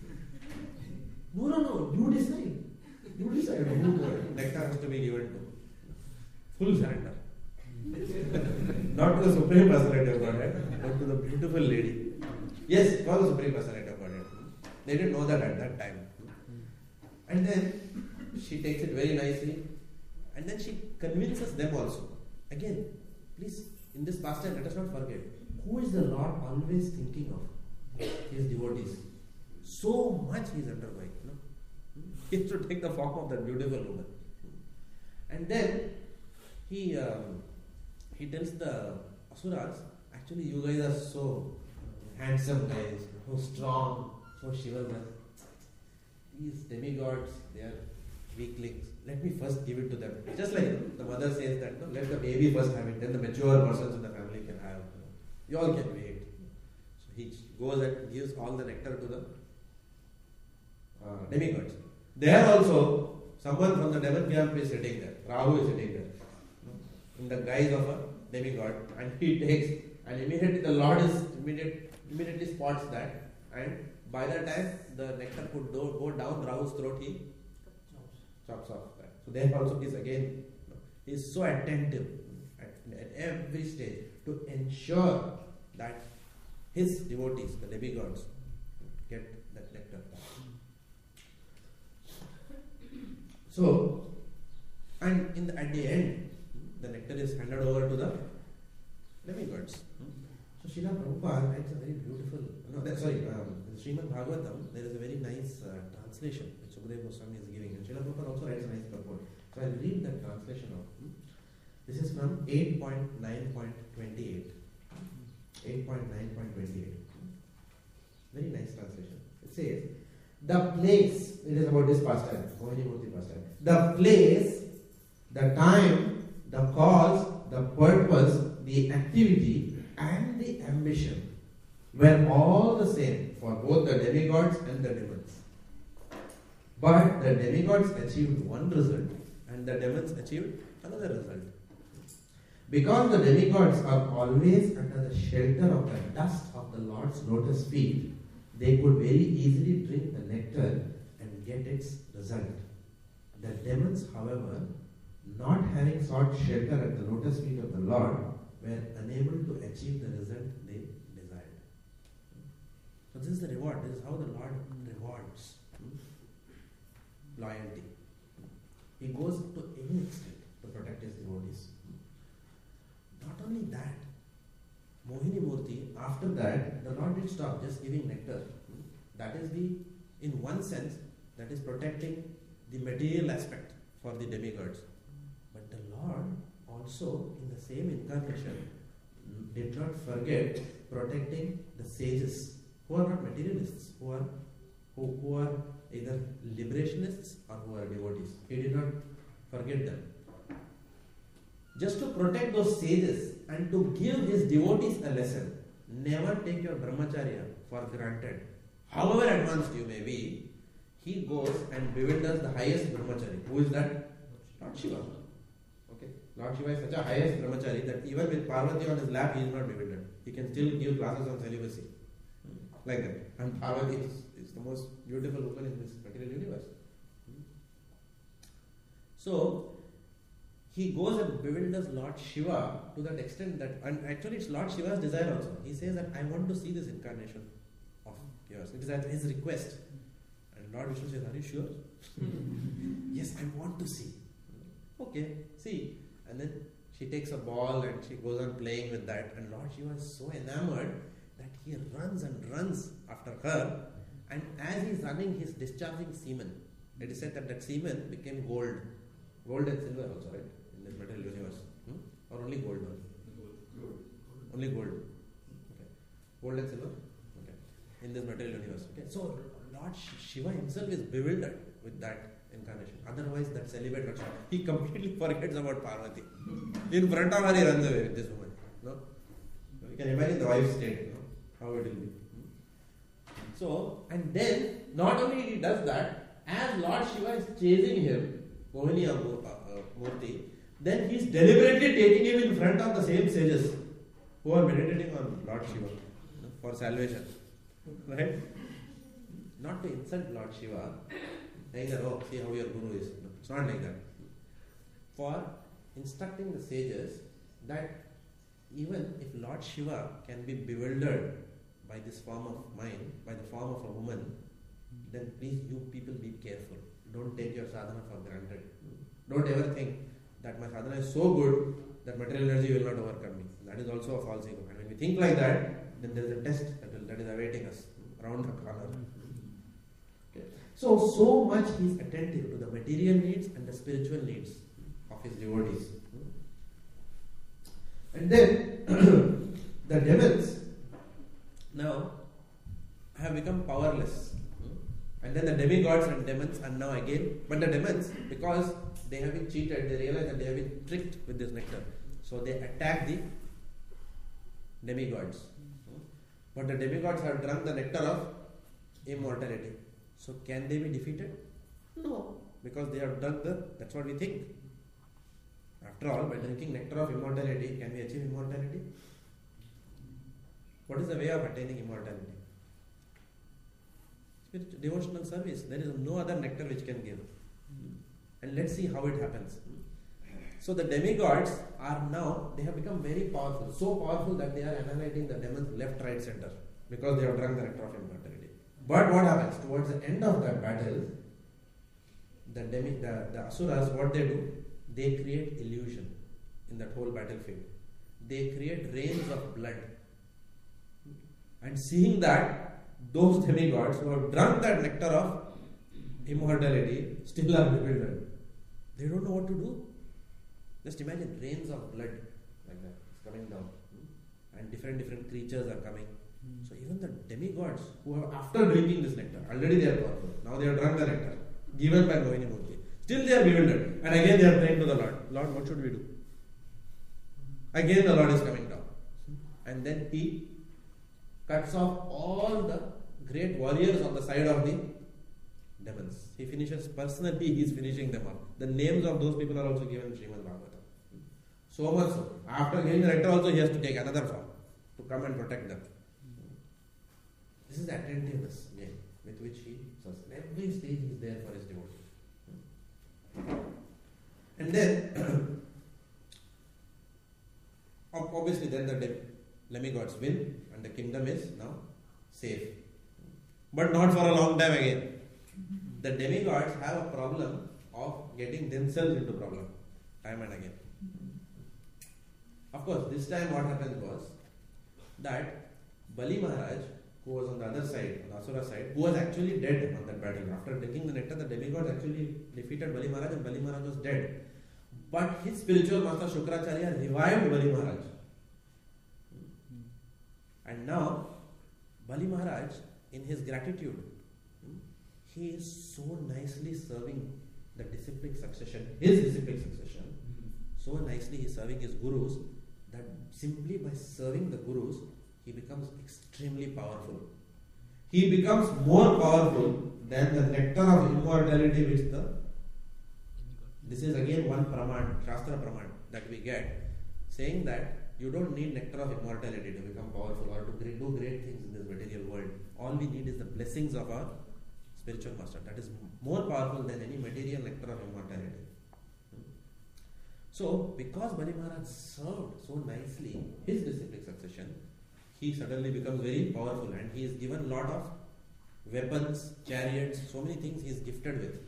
No, you decide. You decide who the nectar has to be given to. Full surrender. Not to the Supreme Personality of Godhead, but to the beautiful lady. Yes, for the Supreme Personality of Godhead. They didn't know that at that time. And then she takes it very nicely. And then she convinces them also. Again, please, in this pastime, let us not forget, who is the Lord always thinking of? His devotees. So much he is undergoing. He has to take the form of that beautiful woman. And then he tells the asuras, actually you guys are so handsome guys, so strong, so chivalrous. These demigods, they are weaklings. Let me first give it to them. Just like the mother says that, no, let the baby first have it, then the mature persons in the family can have. You all can wait. So he goes and gives all the nectar to the demigods. There also, someone from the demon camp is sitting there. Rahu is sitting there. in the guise of a demigod, and he takes, and immediately the Lord is immediately spots that, and by the time the nectar could go down Rahu's throat, he chops off that. So there also is again, he is so attentive at every stage to ensure that his devotees, the demigods, get that nectar. So, and at the end, the nectar is handed over to the demigods. So Srila Prabhupada writes a very beautiful, Srimad Bhagavatam, there is a very nice translation which Sukadeva Goswami is giving, and Srila Prabhupada also writes a nice purport. So I will read that translation out. This is from 8.9.28. 8.9.28. Very nice translation. It says, the place, it is about this pastime, Mohini Murti pastime. The place, the time, the cause, the purpose, the activity, and the ambition were all the same for both the demigods and the demons. But the demigods achieved one result and the demons achieved another result. Because the demigods are always under the shelter of the dust of the Lord's lotus feet, they could very easily drink the nectar and get its result. The demons, however, not having sought shelter at the lotus feet of the Lord, were unable to achieve the result they desired. So this is the reward. This is how the Lord rewards loyalty. He goes to any extent to protect his devotees. Not only that, Mohini Murti, after that, the Lord did stop just giving nectar. That is in one sense, that is protecting the material aspect for the demigods. But the Lord also, in the same incarnation, did not forget protecting the sages, who are not materialists, who are either liberationists or who are devotees. He did not forget them. Just to protect those sages and to give his devotees a lesson. Never take your brahmacharya for granted. However advanced you may be, he goes and bewilders the highest brahmachari. Who is that? Lord Shiva. Okay. Lord Shiva is such a highest brahmachari that even with Parvati on his lap, he is not bewildered. He can still give classes on celibacy. Like that. And Parvati is the most beautiful woman in this material universe. So, he goes and bewilders Lord Shiva to that extent that, and actually it's Lord Shiva's desire also. He says that I want to see this incarnation of yours. It is at his request. And Lord Vishnu says, are you sure? Yes, I want to see. Okay, see. And then she takes a ball and she goes on playing with that. And Lord Shiva is so enamored that he runs and runs after her. And as he's running, he's discharging semen. It is said that semen became gold. Gold and silver also, right? In this material universe. Or only gold? Gold. Only gold. Okay. Gold and silver? Okay. In this material universe. Okay. So Lord Shiva himself is bewildered with that incarnation. Otherwise, that celibate Raksha, he completely forgets about Parvati. In front of her, he runs away with this woman. No? You can imagine the wife's state, how it will be. So, and then, not only he does that, as Lord Shiva is chasing him, Mohini Murti, then he is deliberately taking him in front of the same sages who are meditating on Lord Shiva for salvation. Right? Not to insult Lord Shiva, saying that, oh, see how your guru is. No, it's not like that. For instructing the sages that even if Lord Shiva can be bewildered by this form of mind, by the form of a woman, then please you people be careful. Don't take your sadhana for granted. Don't ever think that my sadhana is so good that material energy will not overcome me. That is also a false ego. And when we think like that, then there is a test that is awaiting us around the corner. Okay. So much he is attentive to the material needs and the spiritual needs of his devotees. And then the demons now have become powerless. And then the demigods and demons are now again, but the demons, because they have been cheated, they realize that they have been tricked with this nectar. So they attack the demigods. But the demigods have drunk the nectar of immortality. So can they be defeated? No, because they have drunk that's what we think. After all, by drinking nectar of immortality, can we achieve immortality? What is the way of attaining immortality? Devotional service. There is no other nectar which can give. And let's see how it happens. So the demigods are now, they have become very powerful. So powerful that they are annihilating the demons left, right, center. Because they have drunk the nectar of immortality. But what happens? Towards the end of that battle, the asuras, what they do? They create illusion in that whole battlefield. They create rains of blood. And seeing that, those demigods who have drunk that nectar of immortality still are bewildered. They don't know what to do. Just imagine rains of blood like that. It's coming down. And different creatures are coming. So even the demigods who have, after drinking this nectar, already they are powerful. Now they have drunk the nectar given by Mohini Murti. Still they are bewildered. And again they are praying to the Lord. Lord, what should we do? Again the Lord is coming down. And then he cuts off all the great warriors on the side of the demons. He finishes, personally he is finishing them off. The names of those people are also given in Srimad Bhagavatam. So much so. After getting the nectar also he has to take another form to come and protect them. This is the attentiveness with which he serves. Every stage he is there for his devotee. And then, obviously then the demigods win and the kingdom is now safe. But not for a long time again. The demigods have a problem of getting themselves into problem time and again. Of course, this time what happened was that Bali Maharaj, who was on the other side, on the Asura side, who was actually dead on that battle. After drinking the nectar, the demigods actually defeated Bali Maharaj and Bali Maharaj was dead. But his spiritual master Shukracharya revived Bali Maharaj. And now, Bali Maharaj, in his gratitude, he is so nicely serving the disciplic succession, his disciplic succession. So nicely he is serving his gurus that simply by serving the gurus, he becomes extremely powerful. He becomes more powerful than the nectar of immortality which this is again one praman, Shastra praman that we get, saying that you don't need nectar of immortality to become powerful or to do great things in this material world. All we need is the blessings of our spiritual master. That is more powerful than any material nectar of immortality. So, because Bali Maharaj served so nicely his disciplic succession, he suddenly becomes very powerful and he is given a lot of weapons, chariots, so many things he is gifted with.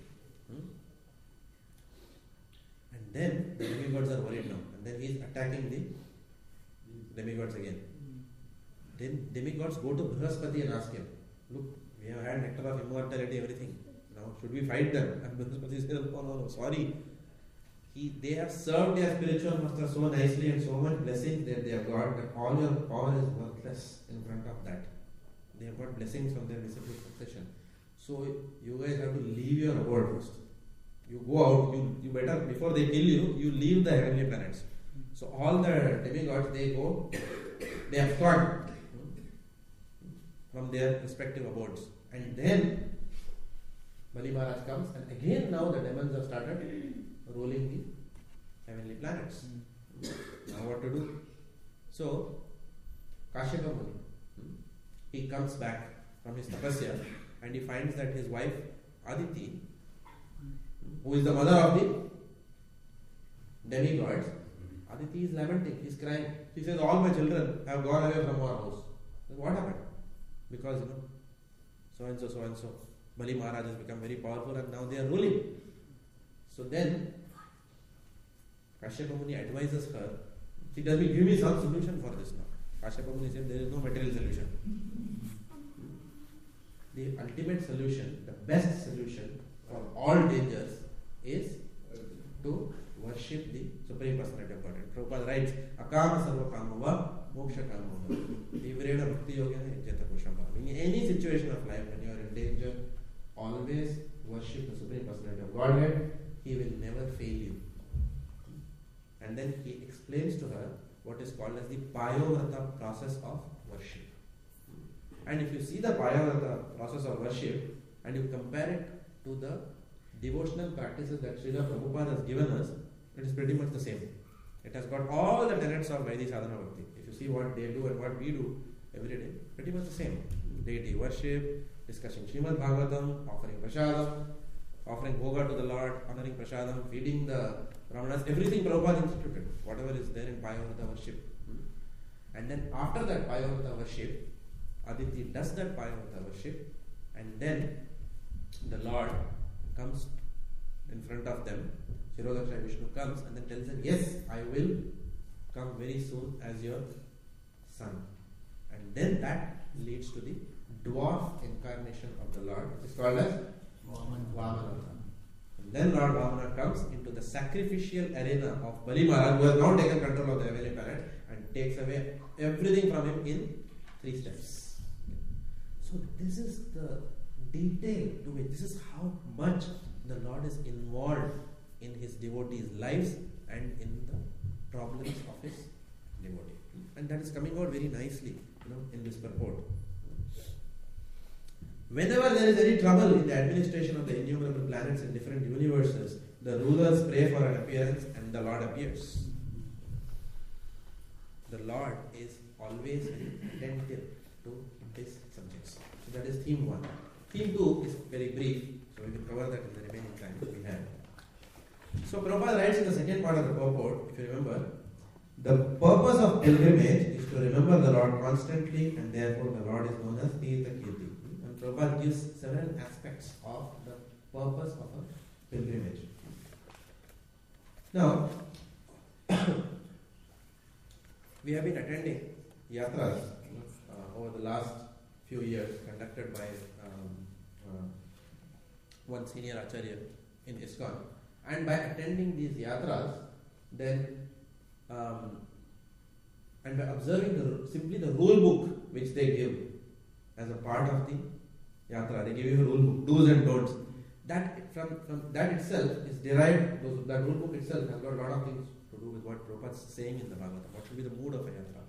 And then the demigods are worried now. And then he is attacking the demigods again. Then demigods go to Brihaspati and ask him, look, we have had nectar of immortality, everything. Now, should we fight them? And Brihaspati says, no, sorry. They have served their spiritual master so nicely and so much blessings that they have got that all your power is worthless in front of that. They have got blessings from their disciplic succession. So you guys have to leave your abode first. You go out, you better, before they kill you, you leave the heavenly planets. So all the demigods, they go, they have gone from their respective abodes. And then Bali Maharaj comes and again now the demons have started ruling the heavenly planets. Now what to do? So Kashyapa Muni, he comes back from his tapasya and he finds that his wife Aditi, who is the mother of the demigods, Aditi is lamenting, he is crying. She says, all my children have gone away from our house. What happened? Because so and so, Bali Maharaj has become very powerful and now they are ruling. So then Kashyapa Muni advises her, she tells me, give me some solution for this now. Kashyapa Muni said, there is no material solution. The ultimate solution, the best solution for all dangers is to worship the Supreme Personality of Godhead. Prabhupada writes, Akama sarva kamava moksha kamava. Vivreda bhakti yogena yajyata kushamba. In any situation of life, when you are in danger, always worship the Supreme Personality of Godhead. He will never fail you. And then he explains to her what is called as the Payovrata process of worship. And if you see the Payovrata process of worship and you compare it to the devotional practices that Srila Prabhupada has given us, it is pretty much the same. It has got all the tenets of Vaidhi Sadhana Bhakti. If you see what they do and what we do every day, pretty much the same. Deity worship, discussing Srimad Bhagavatam, offering prasadam, offering bhoga to the Lord, honoring prasadam, feeding the Brahmanas, everything Prabhupada instituted, whatever is there in Payavrata worship. And then after that Payavrata worship, Aditi does that Payavrata worship, and then the Lord comes in front of them. Shirodakshaya Vishnu comes and then tells them, yes, I will come very soon as your son. And then that leads to the dwarf incarnation of the Lord. It is called as Vamana. And then Lord Vamana comes into the sacrificial arena of Bali Maharaj, who has now taken control of the heavenly planet and takes away everything from him in 3 steps. So this is the detail to it. This is how much the Lord is involved in his devotees' lives and in the problems of his devotee. And that is coming out very nicely, in this purport. Whenever there is any trouble in the administration of the innumerable planets in different universes, the rulers pray for an appearance and the Lord appears. The Lord is always attentive to his subjects. So that is theme 1. Theme 2 is very brief, so we will cover that in the remaining time we have. So Prabhupada writes in the second part of the purport, if you remember, the purpose of pilgrimage is to remember the Lord constantly, and therefore the Lord is known as Tirtha Kirti. And Prabhupada gives several aspects of the purpose of a pilgrimage. Now, we have been attending yatras over the last few years, conducted by one senior acharya in ISKCON. And by attending these yatras, then and by observing simply the rule book which they give as a part of the yatra, they give you a rule book, do's and don'ts. That from that itself is derived. That rule book itself has got a lot of things to do with what Prabhupada is saying in the Bhagavatam. What should be the mood of a yatra?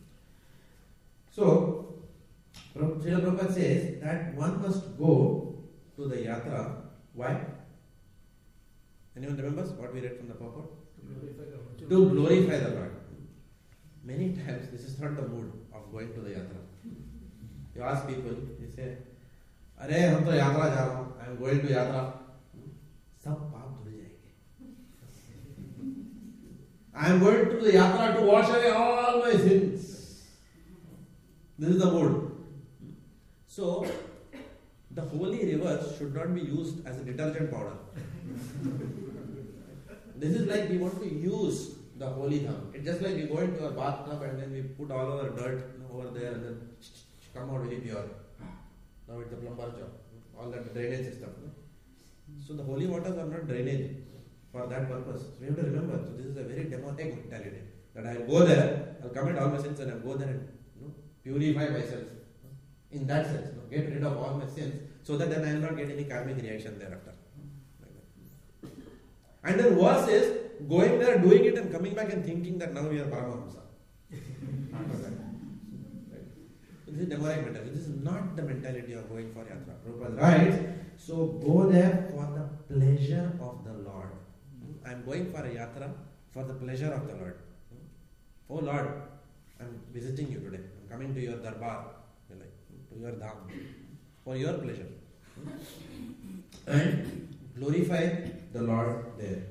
So, Srila Prabhupada says that one must go to the yatra. Why? Anyone remembers what we read from the purport? To glorify the Lord. Many times this is not the mood of going to the yatra. You ask people, they say, "Arey, hum to yatra ja raha hu. I am going to yatra." Sab paap dhul jayenge. I am going to the yatra to wash away all my sins. This is the mood. So, the holy rivers should not be used as a detergent powder. This is like we want to use the holy dham. It's just like we go into our bathtub and then we put all our dirt over there and then come out very pure. Now it's the plumber job. All that drainage system. So the holy waters are not drainage for that purpose. So we have to remember. So this is a very demonic mentality. That I will go there, I will commit all my sins and I will go there and purify myself. In that sense, get rid of all my sins so that then I will not get any karmic reaction thereafter. And then worse is going there, doing it and coming back and thinking that now we are Paramahamsa. This is demonic mentality. This is not the mentality of going for yatra. Prabhupada writes, so go there for the pleasure of the Lord. I am going for a yatra for the pleasure of the Lord. Oh Lord, I am visiting you today. I am coming to your darbar, to your dham, for your pleasure. And glorify the Lord there.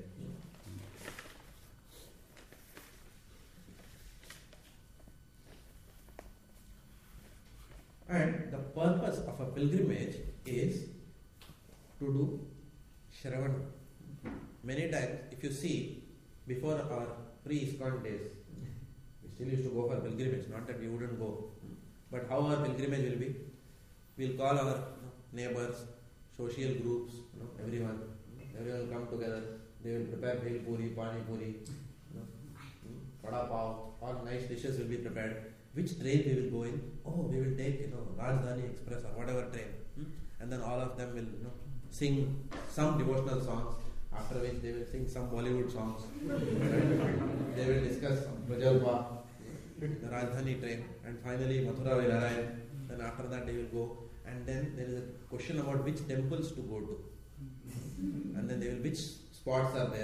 And the purpose of a pilgrimage is to do Shravana. Many times, if you see, before our pre-ISKCON days, we still used to go for pilgrimage, not that we wouldn't go. But how our pilgrimage will be? We'll call our neighbors, social groups, everyone will come together. They will prepare bhel puri, pani puri, vada pav, all nice dishes will be prepared. Which train we will go in? Oh, we will take Rajdhani Express or whatever train, and then all of them will sing some devotional songs. After which they will sing some Bollywood songs. They will discuss Prajalpa, the Rajdhani train, and finally Mathura will arrive. Then after that they will go, and then there is a question about which temples to go to, and then they will which spots are there,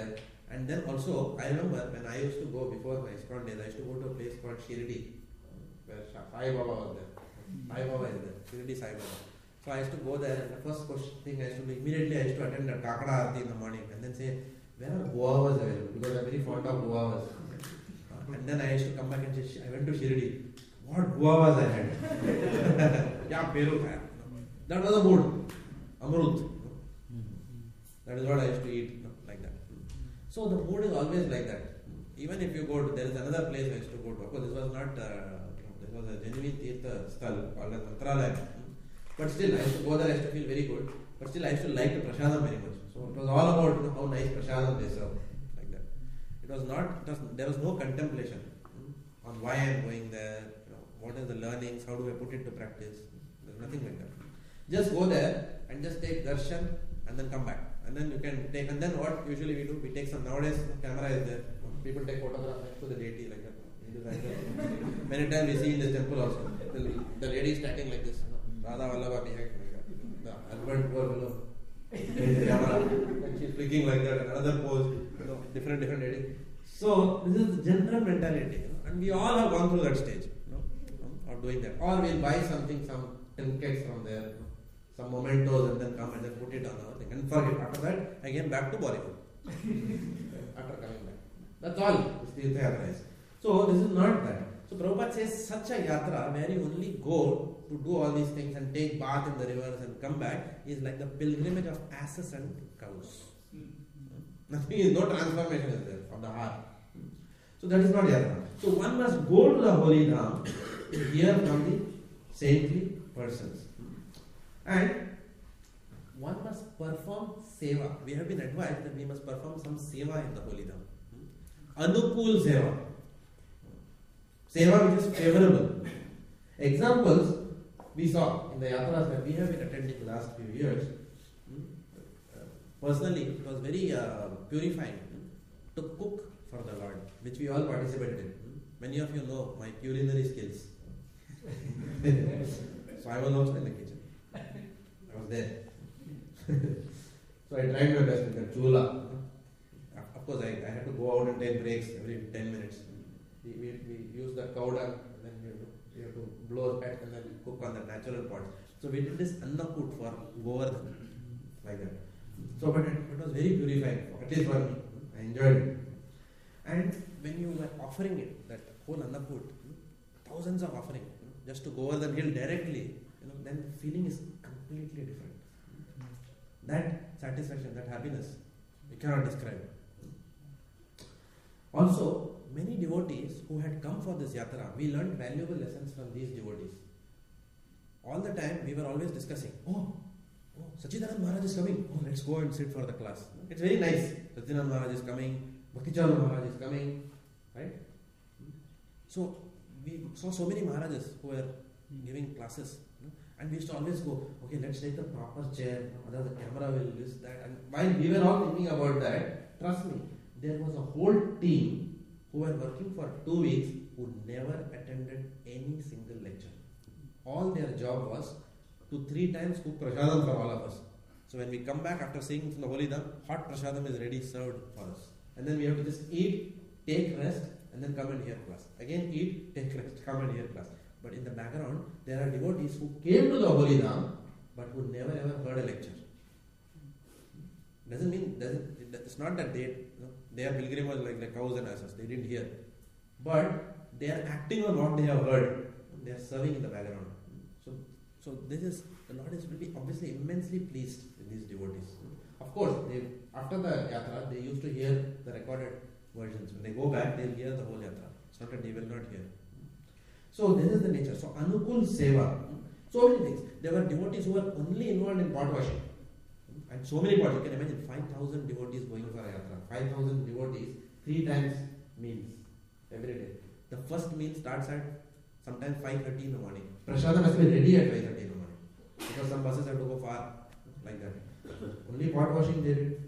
And then also, I remember when I used to go before my ISKCON days, I used to go to a place called Shirdi, where Sai Baba was there. Sai Baba is there, Shirdi Sai Baba. So I used to go there, and the first thing I used to do, immediately I used to attend the Kakada Aarti in the morning, and then say, where are guavas available? Because I'm very fond of guavas. And then I used to come back and say, I went to Shirdi. What guavas I had? Yeah, Peru. That was the mood. Amrut. That is what I used to eat, like that. So the mood is always like that. Even if you go to, there is another place I used to go to. Of course, this was not, this was a genuine Tirtha Sthal called as Mantralaya. But still, I used to go there, I used to feel very good. But still, I used to like the prasadam very much. So it was all about how nice prasadam they serve, like that. It was not, there was no contemplation on why I am going there, what is the learnings, how do I put it to practice. There's nothing like that. Just go there and just take darshan and then come back. And then you can take, and then what usually we do, we take some, nowadays camera is there. People take photographs next to the deity like that. Many times we see in this temple also, the lady is standing like this. Radha Vallabha behind like that. The husband poor fellow the camera, and she's flicking like that. Another pose, different lady. So this is the general mentality, and we all have gone through that stage, of doing that. Or we'll buy something, some trinkets from there, some mementos, and then come and then put it on our thing and forget. After that, again back to Bollywood. After coming back, that's all. This yatra is. So this is not that. So Prabhupada says such a yatra where you only go to do all these things and take bath in the rivers and come back is like the pilgrimage of asses and cows. Nothing is, no transformation is there of the heart. So that is not yatra. So one must go to the holy dham to hear from the saintly persons. And one must perform seva. We have been advised that we must perform some seva in the holy dham. Anukul seva. Seva which is favorable. Examples we saw in the yatras that we have been attending the last few years. Personally, it was very purifying to cook for the Lord, which we all participated in. Many of you know my culinary skills. So I was also in the kitchen. I was there. So I tried my best with the chula. Of course, I had to go out and take breaks every 10 minutes. We use the cow dung, and then you have to blow at and then cook on the natural pot. So we did this annakut for Govardhan, like that. So, but it was very purifying, at least for me. I enjoyed it. And when you were offering it, that whole annakut, thousands of offering, just to Govardhan hill directly, then the feeling is completely different. That satisfaction, that happiness, you cannot describe. Also, many devotees who had come for this yatra, we learned valuable lessons from these devotees. All the time we were always discussing, oh Sachidanand Maharaj is coming, oh let's go and sit for the class. It's very nice. Sachidanand Maharaj is coming, Bhaktichand Maharaj is coming, right? So we saw so many Maharajas who were giving classes, and we used to always go, okay, let's take the proper chair, otherwise the camera will this, that. And while we were all thinking about that, trust me, there was a whole team who were working for 2 weeks who never attended any single lecture. All their job was to 3 times cook prasadam for all of us. So when we come back after seeing from the holy dham, hot prasadam is ready served for us. And then we have to just eat, take rest, and then come and hear class. Again eat, take rest, come and hear class. But in the background, there are devotees who came to the holy dham but who never ever heard a lecture. Doesn't mean, it's not that their pilgrim was like cows and asses, they didn't hear. But they are acting on what they have heard. They are serving in the background. So this is, the Lord is really obviously immensely pleased with these devotees. Of course, after the yatra, they used to hear the recorded versions. When they go back, they will hear the whole yatra. It's not that they will not hear. So this is the nature. So Anukul Seva. So many things. There were devotees who were only involved in pot washing. And so many pots. You can imagine 5,000 devotees going for a yatra. 5,000 devotees, 3 times meals every day. The first meal starts at sometimes 5:30 in the morning. Prasadam has to be ready at 5:30 in the morning. Because some buses have to go far, like that. Only pot washing they did.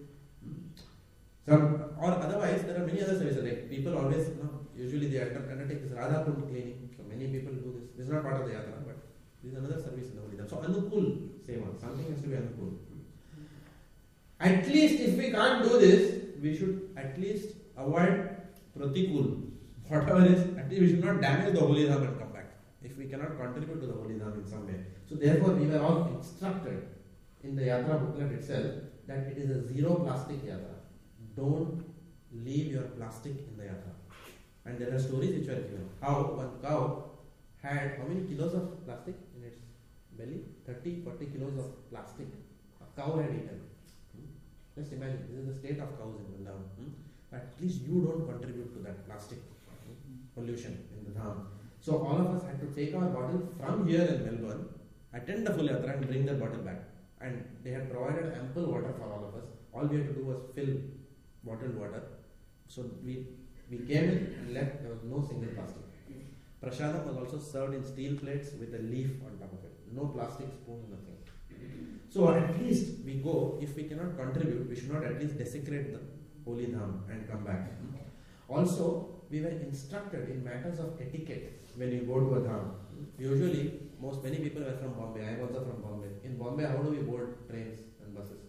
Or otherwise, there are many other services. Like people always, usually they undertake this Radha Kund cleaning. So many people do this. This is not part of the yatra, but this is another service in the holy dham. So Anukul Seva. Something has to be Anukul. At least if we can't do this, we should at least avoid pratikul. Whatever is, at least we should not damage the holy dham and come back. If we cannot contribute to the holy dham in some way. So therefore we were all instructed in the yatra booklet itself that it is a zero plastic yatra. Don't leave your plastic in the yatra. And there are stories which were given. How one cow had how many kilos of plastic in its belly? 30-40 kilos of plastic. A cow had eaten. Just imagine, this is the state of cows in Vrindavan. At least you don't contribute to that plastic pollution in the dham. So all of us had to take our bottle from here in Melbourne, attend the full yatra and bring the bottle back. And they had provided ample water for all of us. All we had to do was fill bottled water. So we came in and left, there was no single plastic. Prasadam was also served in steel plates with a leaf on top of it. No plastic spoon, nothing. So at least we go, if we cannot contribute, we should not at least desecrate the holy dham and come back. Also, we were instructed in matters of etiquette when you go to a dham. Usually, many people were from Bombay. I am also from Bombay. In Bombay, how do we board trains and buses?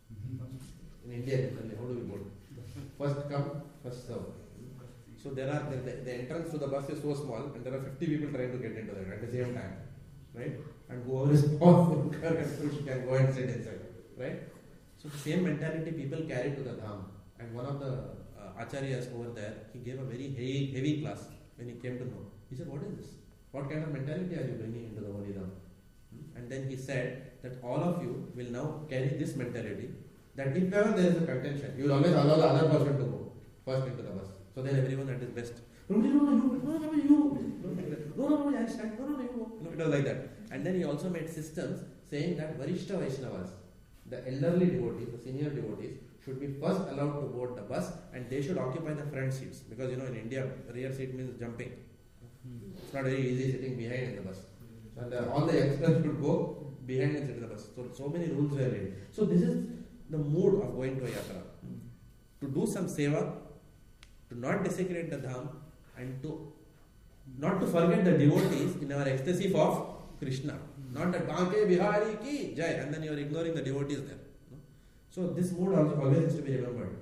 In India, how do we board? First come, first serve. So there are the entrance to the bus is so small, and there are 50 people trying to get into it at the same time, right? And whoever is powerful can go and sit inside, right? So the same mentality people carry to the dham. And one of the acharyas over there, he gave a very heavy class when he came to know. He said, "What is this? What kind of mentality are you bringing into the holy dham?" And then he said that all of you will now carry this mentality that if ever there is a contention, you will always allow the other person to go first into the bus. So then everyone at his best. No, you. No, I stand. No, you. No, it was like that. And then he also made systems saying that Varishta Vaishnavas, the elderly devotees, the senior devotees, should be first allowed to board the bus and they should occupy the front seats. Because in India, rear seat means jumping. It's not very easy sitting behind in the bus. And all the youngsters should go behind and sit in the bus. So many rules were made. So this is the mood of going to a yatra. To do some seva, to not desecrate the dham, and to not to forget the devotees in our ecstasy for Krishna. Not that Banke Bihari ki Jai, and then you are ignoring the devotees there. So this mood always has to be remembered.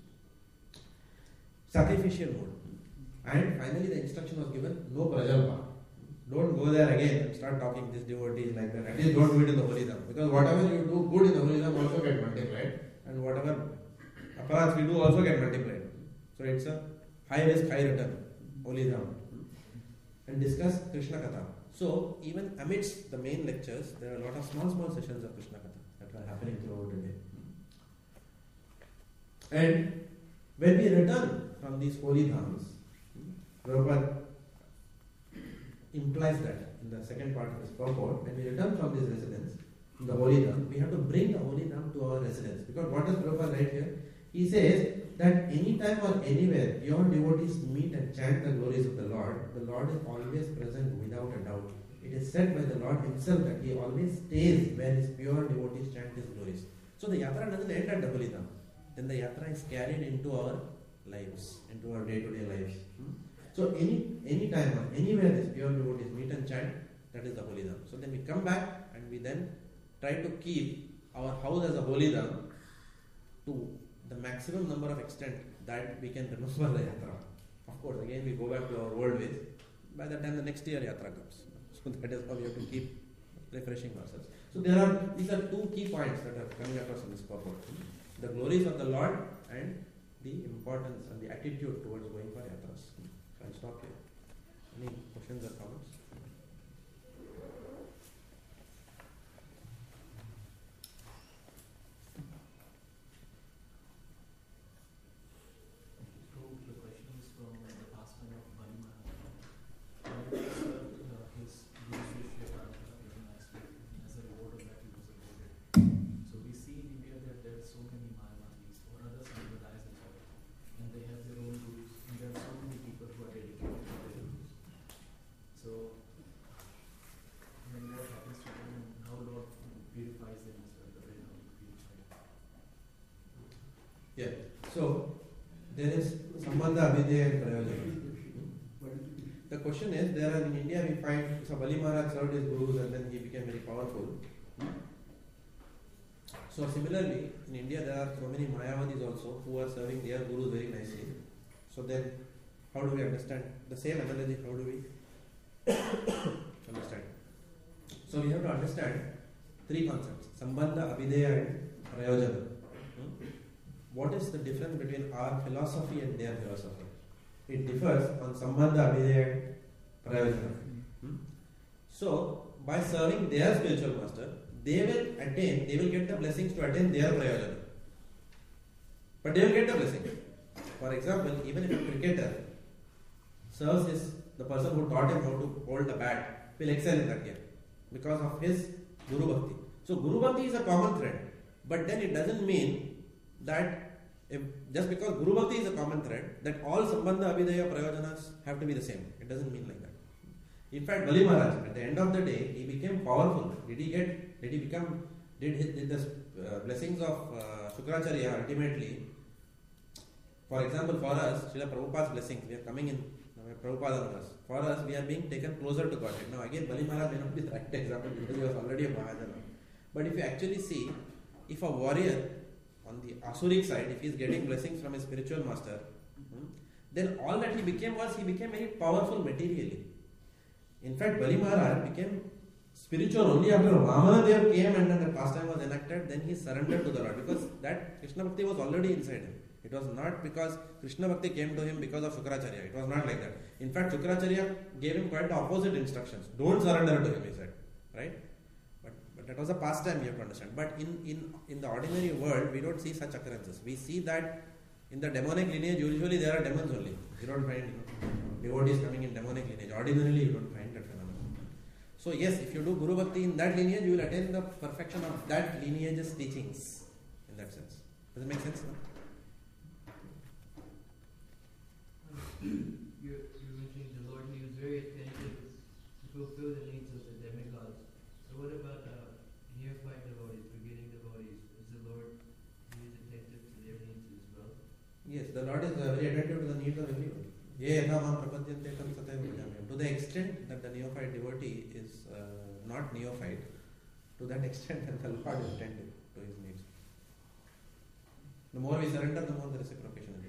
Sacrificial mood. And finally the instruction was given, no prajalpa. Don't go there again and start talking this devotee like that. At least don't do it in the holy dham. Because whatever you do good in the holy dham also get multiplied. And whatever aparats we do also get multiplied. So it's a high risk, high return. Holy dham. And discuss Krishna Katha. So even amidst the main lectures, there are a lot of small sessions of Krishna Katha that were happening throughout the day. And when we return from these holy dhams, Prabhupada implies that in the second part of his purport, when we return from this residence, the holy dham, we have to bring the holy dham to our residence. Because what does Prabhupada write here? He says that anytime or anywhere pure devotees meet and chant the glories of the Lord is always present without a doubt. It is said by the Lord himself that he always stays where his pure devotees chant his glories. So the yatra doesn't end at the holy dham. Then the yatra is carried into our lives, into our day-to-day lives. So any time or anywhere these pure devotees meet and chant, that is the holy dham. So then we come back and we then try to keep our house as a holy dham to the maximum number of extent that we can remember the yatra. Of course, again we go back to our old ways. By the time the next year yatra comes. So that is how we have to keep refreshing ourselves. So these are two key points that are coming across in this purport. The glories of the Lord and the importance and the attitude towards going for yatras. I'll stop here. Any questions or comments? So the question is from the pastor of Bali Maharaj. His Guru as a reward of that he was awarded. So we see in India that there are so many Mayavadis or other Sampradayas as well. And they have their own gurus. And there are so many people who are dedicated to their gurus. So then what happens to them and how Lord purifies them as well, the way how he purifies them. Yeah. So there is Sambandha, Abhidheya and Prayojana. The question is, there are in India we find Bali Maharaj served his gurus and then he became very powerful. So similarly, in India there are so many Mayavadis also who are serving their gurus very nicely. So then, how do we understand the same analogy? How do we understand? So we have to understand three concepts: Sambandha, Abhideya, and Prayojana. What is the difference between our philosophy and their philosophy? It differs on Sambandha, Abhideya, and Prayojana. So by serving their spiritual master, they will get the blessings to attain their Prayojana. But they will get the blessing. For example, even if a cricketer serves the person who taught him how to hold the bat, will excel in that game because of his Guru Bhakti. So Guru Bhakti is a common thread, but then it doesn't mean that just because Guru Bhakti is a common thread, that all Sambandha, Abhideya, Prayojanas have to be the same. It doesn't mean like that. In fact, Bali Maharaj, at the end of the day, he became powerful. Did the blessings of Shukracharya ultimately? For example, for us, Srila Prabhupada's blessings, we are coming in, Prabhupada on us. For us, we are being taken closer to God. Now again, Bali Maharaj may not be the right example because he was already a Mahajana. But if you actually see, if a warrior on the Asuric side, if he is getting blessings from his spiritual master, then all that he became very powerful materially. In fact, Bali Maharaj became spiritual only after Vamanadev came and then the pastime was enacted, then he surrendered to the Lord because that Krishna Bhakti was already inside him. It was not because Krishna Bhakti came to him because of Shukracharya. It was not like that. In fact, Shukracharya gave him quite the opposite instructions. Don't surrender to him, he said. Right? But that was a pastime, you have to understand. But in the ordinary world, we don't see such occurrences. We see that in the demonic lineage, usually there are demons only. You don't find devotees coming in demonic lineage. Ordinarily, you don't find that phenomenon. So yes, if you do Guru Bhakti in that lineage, you will attain the perfection of that lineage's teachings. In that sense. Does it make sense? No? You mentioned the Lord, he was very attentive to fulfill the needs of the demigods. So what about neophyte devotees, beginning devotees? Is the Lord, he is attentive to their needs as well? Yes, the Lord is very attentive to the needs of everyone. To the extent that the neophyte devotee is not neophyte, to that extent that the Lord is attentive to his needs. The more we surrender, the more the reciprocation is there.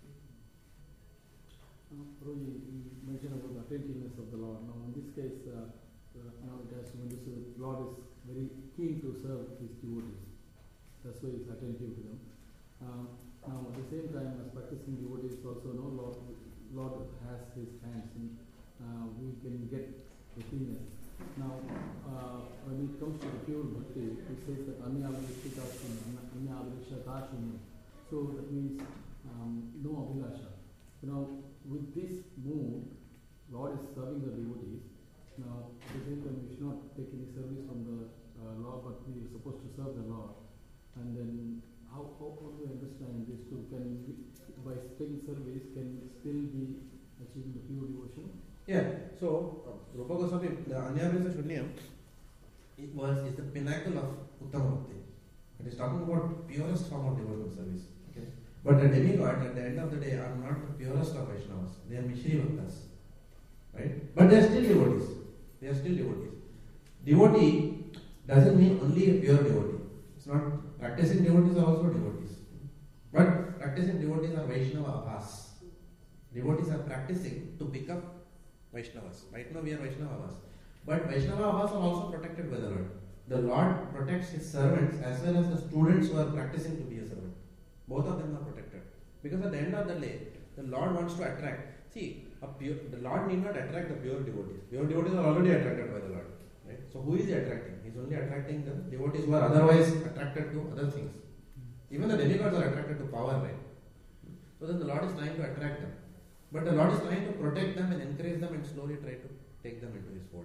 Prabhuji, you mentioned about the attentiveness of the Lord. Now, in this case, now it has to be understood that the Lord is very keen to serve his devotees. That's why he is attentive to them. Now, at the same time, as practicing devotees also know Lord has his hands and we can get the keenness. Now, when it comes to the pure bhakti, it says that Anya-avrishitatashunam. So that means no abhilasha. Now, with this mood, Lord is serving the devotees. Now, at the same time, we should not take any service from the Lord, but we are supposed to serve the Lord. And then, how do we understand this too? Can we, by taking service, can still be achieving the pure devotion? Yeah. So, Rupa Goswami, the Anyavrisa Shunyam is the pinnacle of Uttama Bhakti. It is talking about purest form of devotional service. Okay. But the demigod at the end of the day are not the purest of Vaishnavas. They are Mishri Bhaktas. Right? But they are still devotees. They are still devotees. Devotee doesn't mean only a pure devotee. It's not, practicing devotees are also devotees. But practicing devotees are Vaishnava Avas. Devotees are practicing to become Vaishnavas. Right now we are Vaishnava Avas. But Vaishnava Avas are also protected by the Lord. The Lord protects his servants as well as the students who are practicing to be a servant. Both of them are protected. Because at the end of the day, the Lord wants to attract. See, the Lord need not attract the pure devotees. Pure devotees are already attracted by the Lord. Right? So who is he attracting? He is only attracting the devotees who are otherwise attracted to other things. Even the demigods are attracted to power, right? So then the Lord is trying to attract them. But the Lord is trying to protect them and encourage them and slowly try to take them into his fold.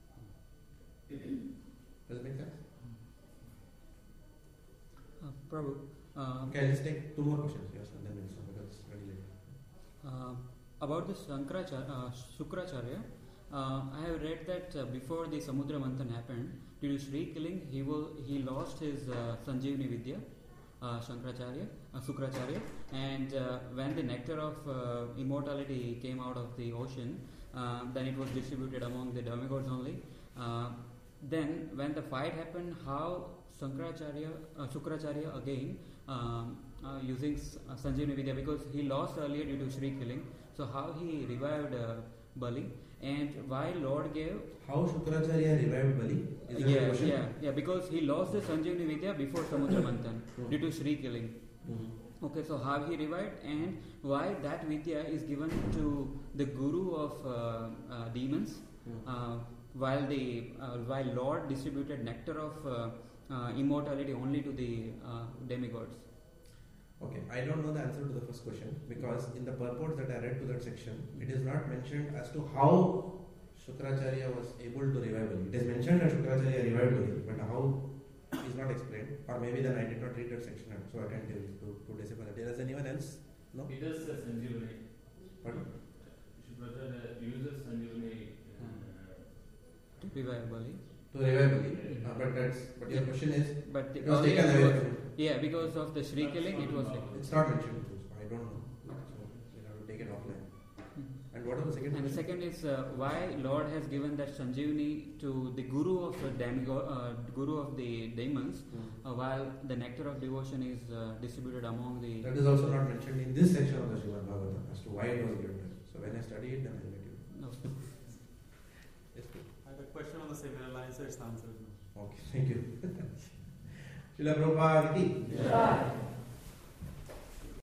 Does it make sense? Prabhu. Okay, let's take two more questions. Yes, and then we'll stop because it's very late. About this Shukracharya, I have read that before the Samudra Manthan happened, due to Sri killing, he lost his Sanjeevani Vidya, Shukracharya, and when the nectar of immortality came out of the ocean, then it was distributed among the demigods only. then when the fight happened, how Shukracharya again using Sanjeevani Vidya, because he lost earlier due to Shri killing, so how he revived Bali, and why Lord gave. How Shukracharya revived Bali? Is that the question? Yeah, because he lost the Sanjeevani Vidya before Samudra Manthan due to Shri killing. Okay, so how he revived and why that Vidya is given to the guru of demons, while Lord distributed nectar of immortality only to the demigods. Okay, I don't know the answer to the first question because in the purport that I read to that section, it is not mentioned as to how Shukracharya was able to revive Bali. It is mentioned that Shukracharya revived Bali, but how is not explained, or maybe then I did not read that section, so I can't tell you to decipher that. Does anyone else? No? He does Sanjeevani. Pardon? Shukracharya uses Sanjeevani. To revive Bali. To revive Bali. But your question is, But it was taken away from him. Yeah, because of the Shri killing, it was. It's not mentioned, so I don't know. So we'll have to take it offline. And what was the second And the question? second is why Lord has given that Sanjeevani to the guru of the guru of the demons, while the nectar of devotion is distributed among the. That is also not mentioned in this section of the Srimad Bhagavatam as to why it was given. So when I study it, then I'll let you know. No. Yes, please. I have a question on the similar lines, so it's answered now. Okay, thank you. Srila Prabhupada ki.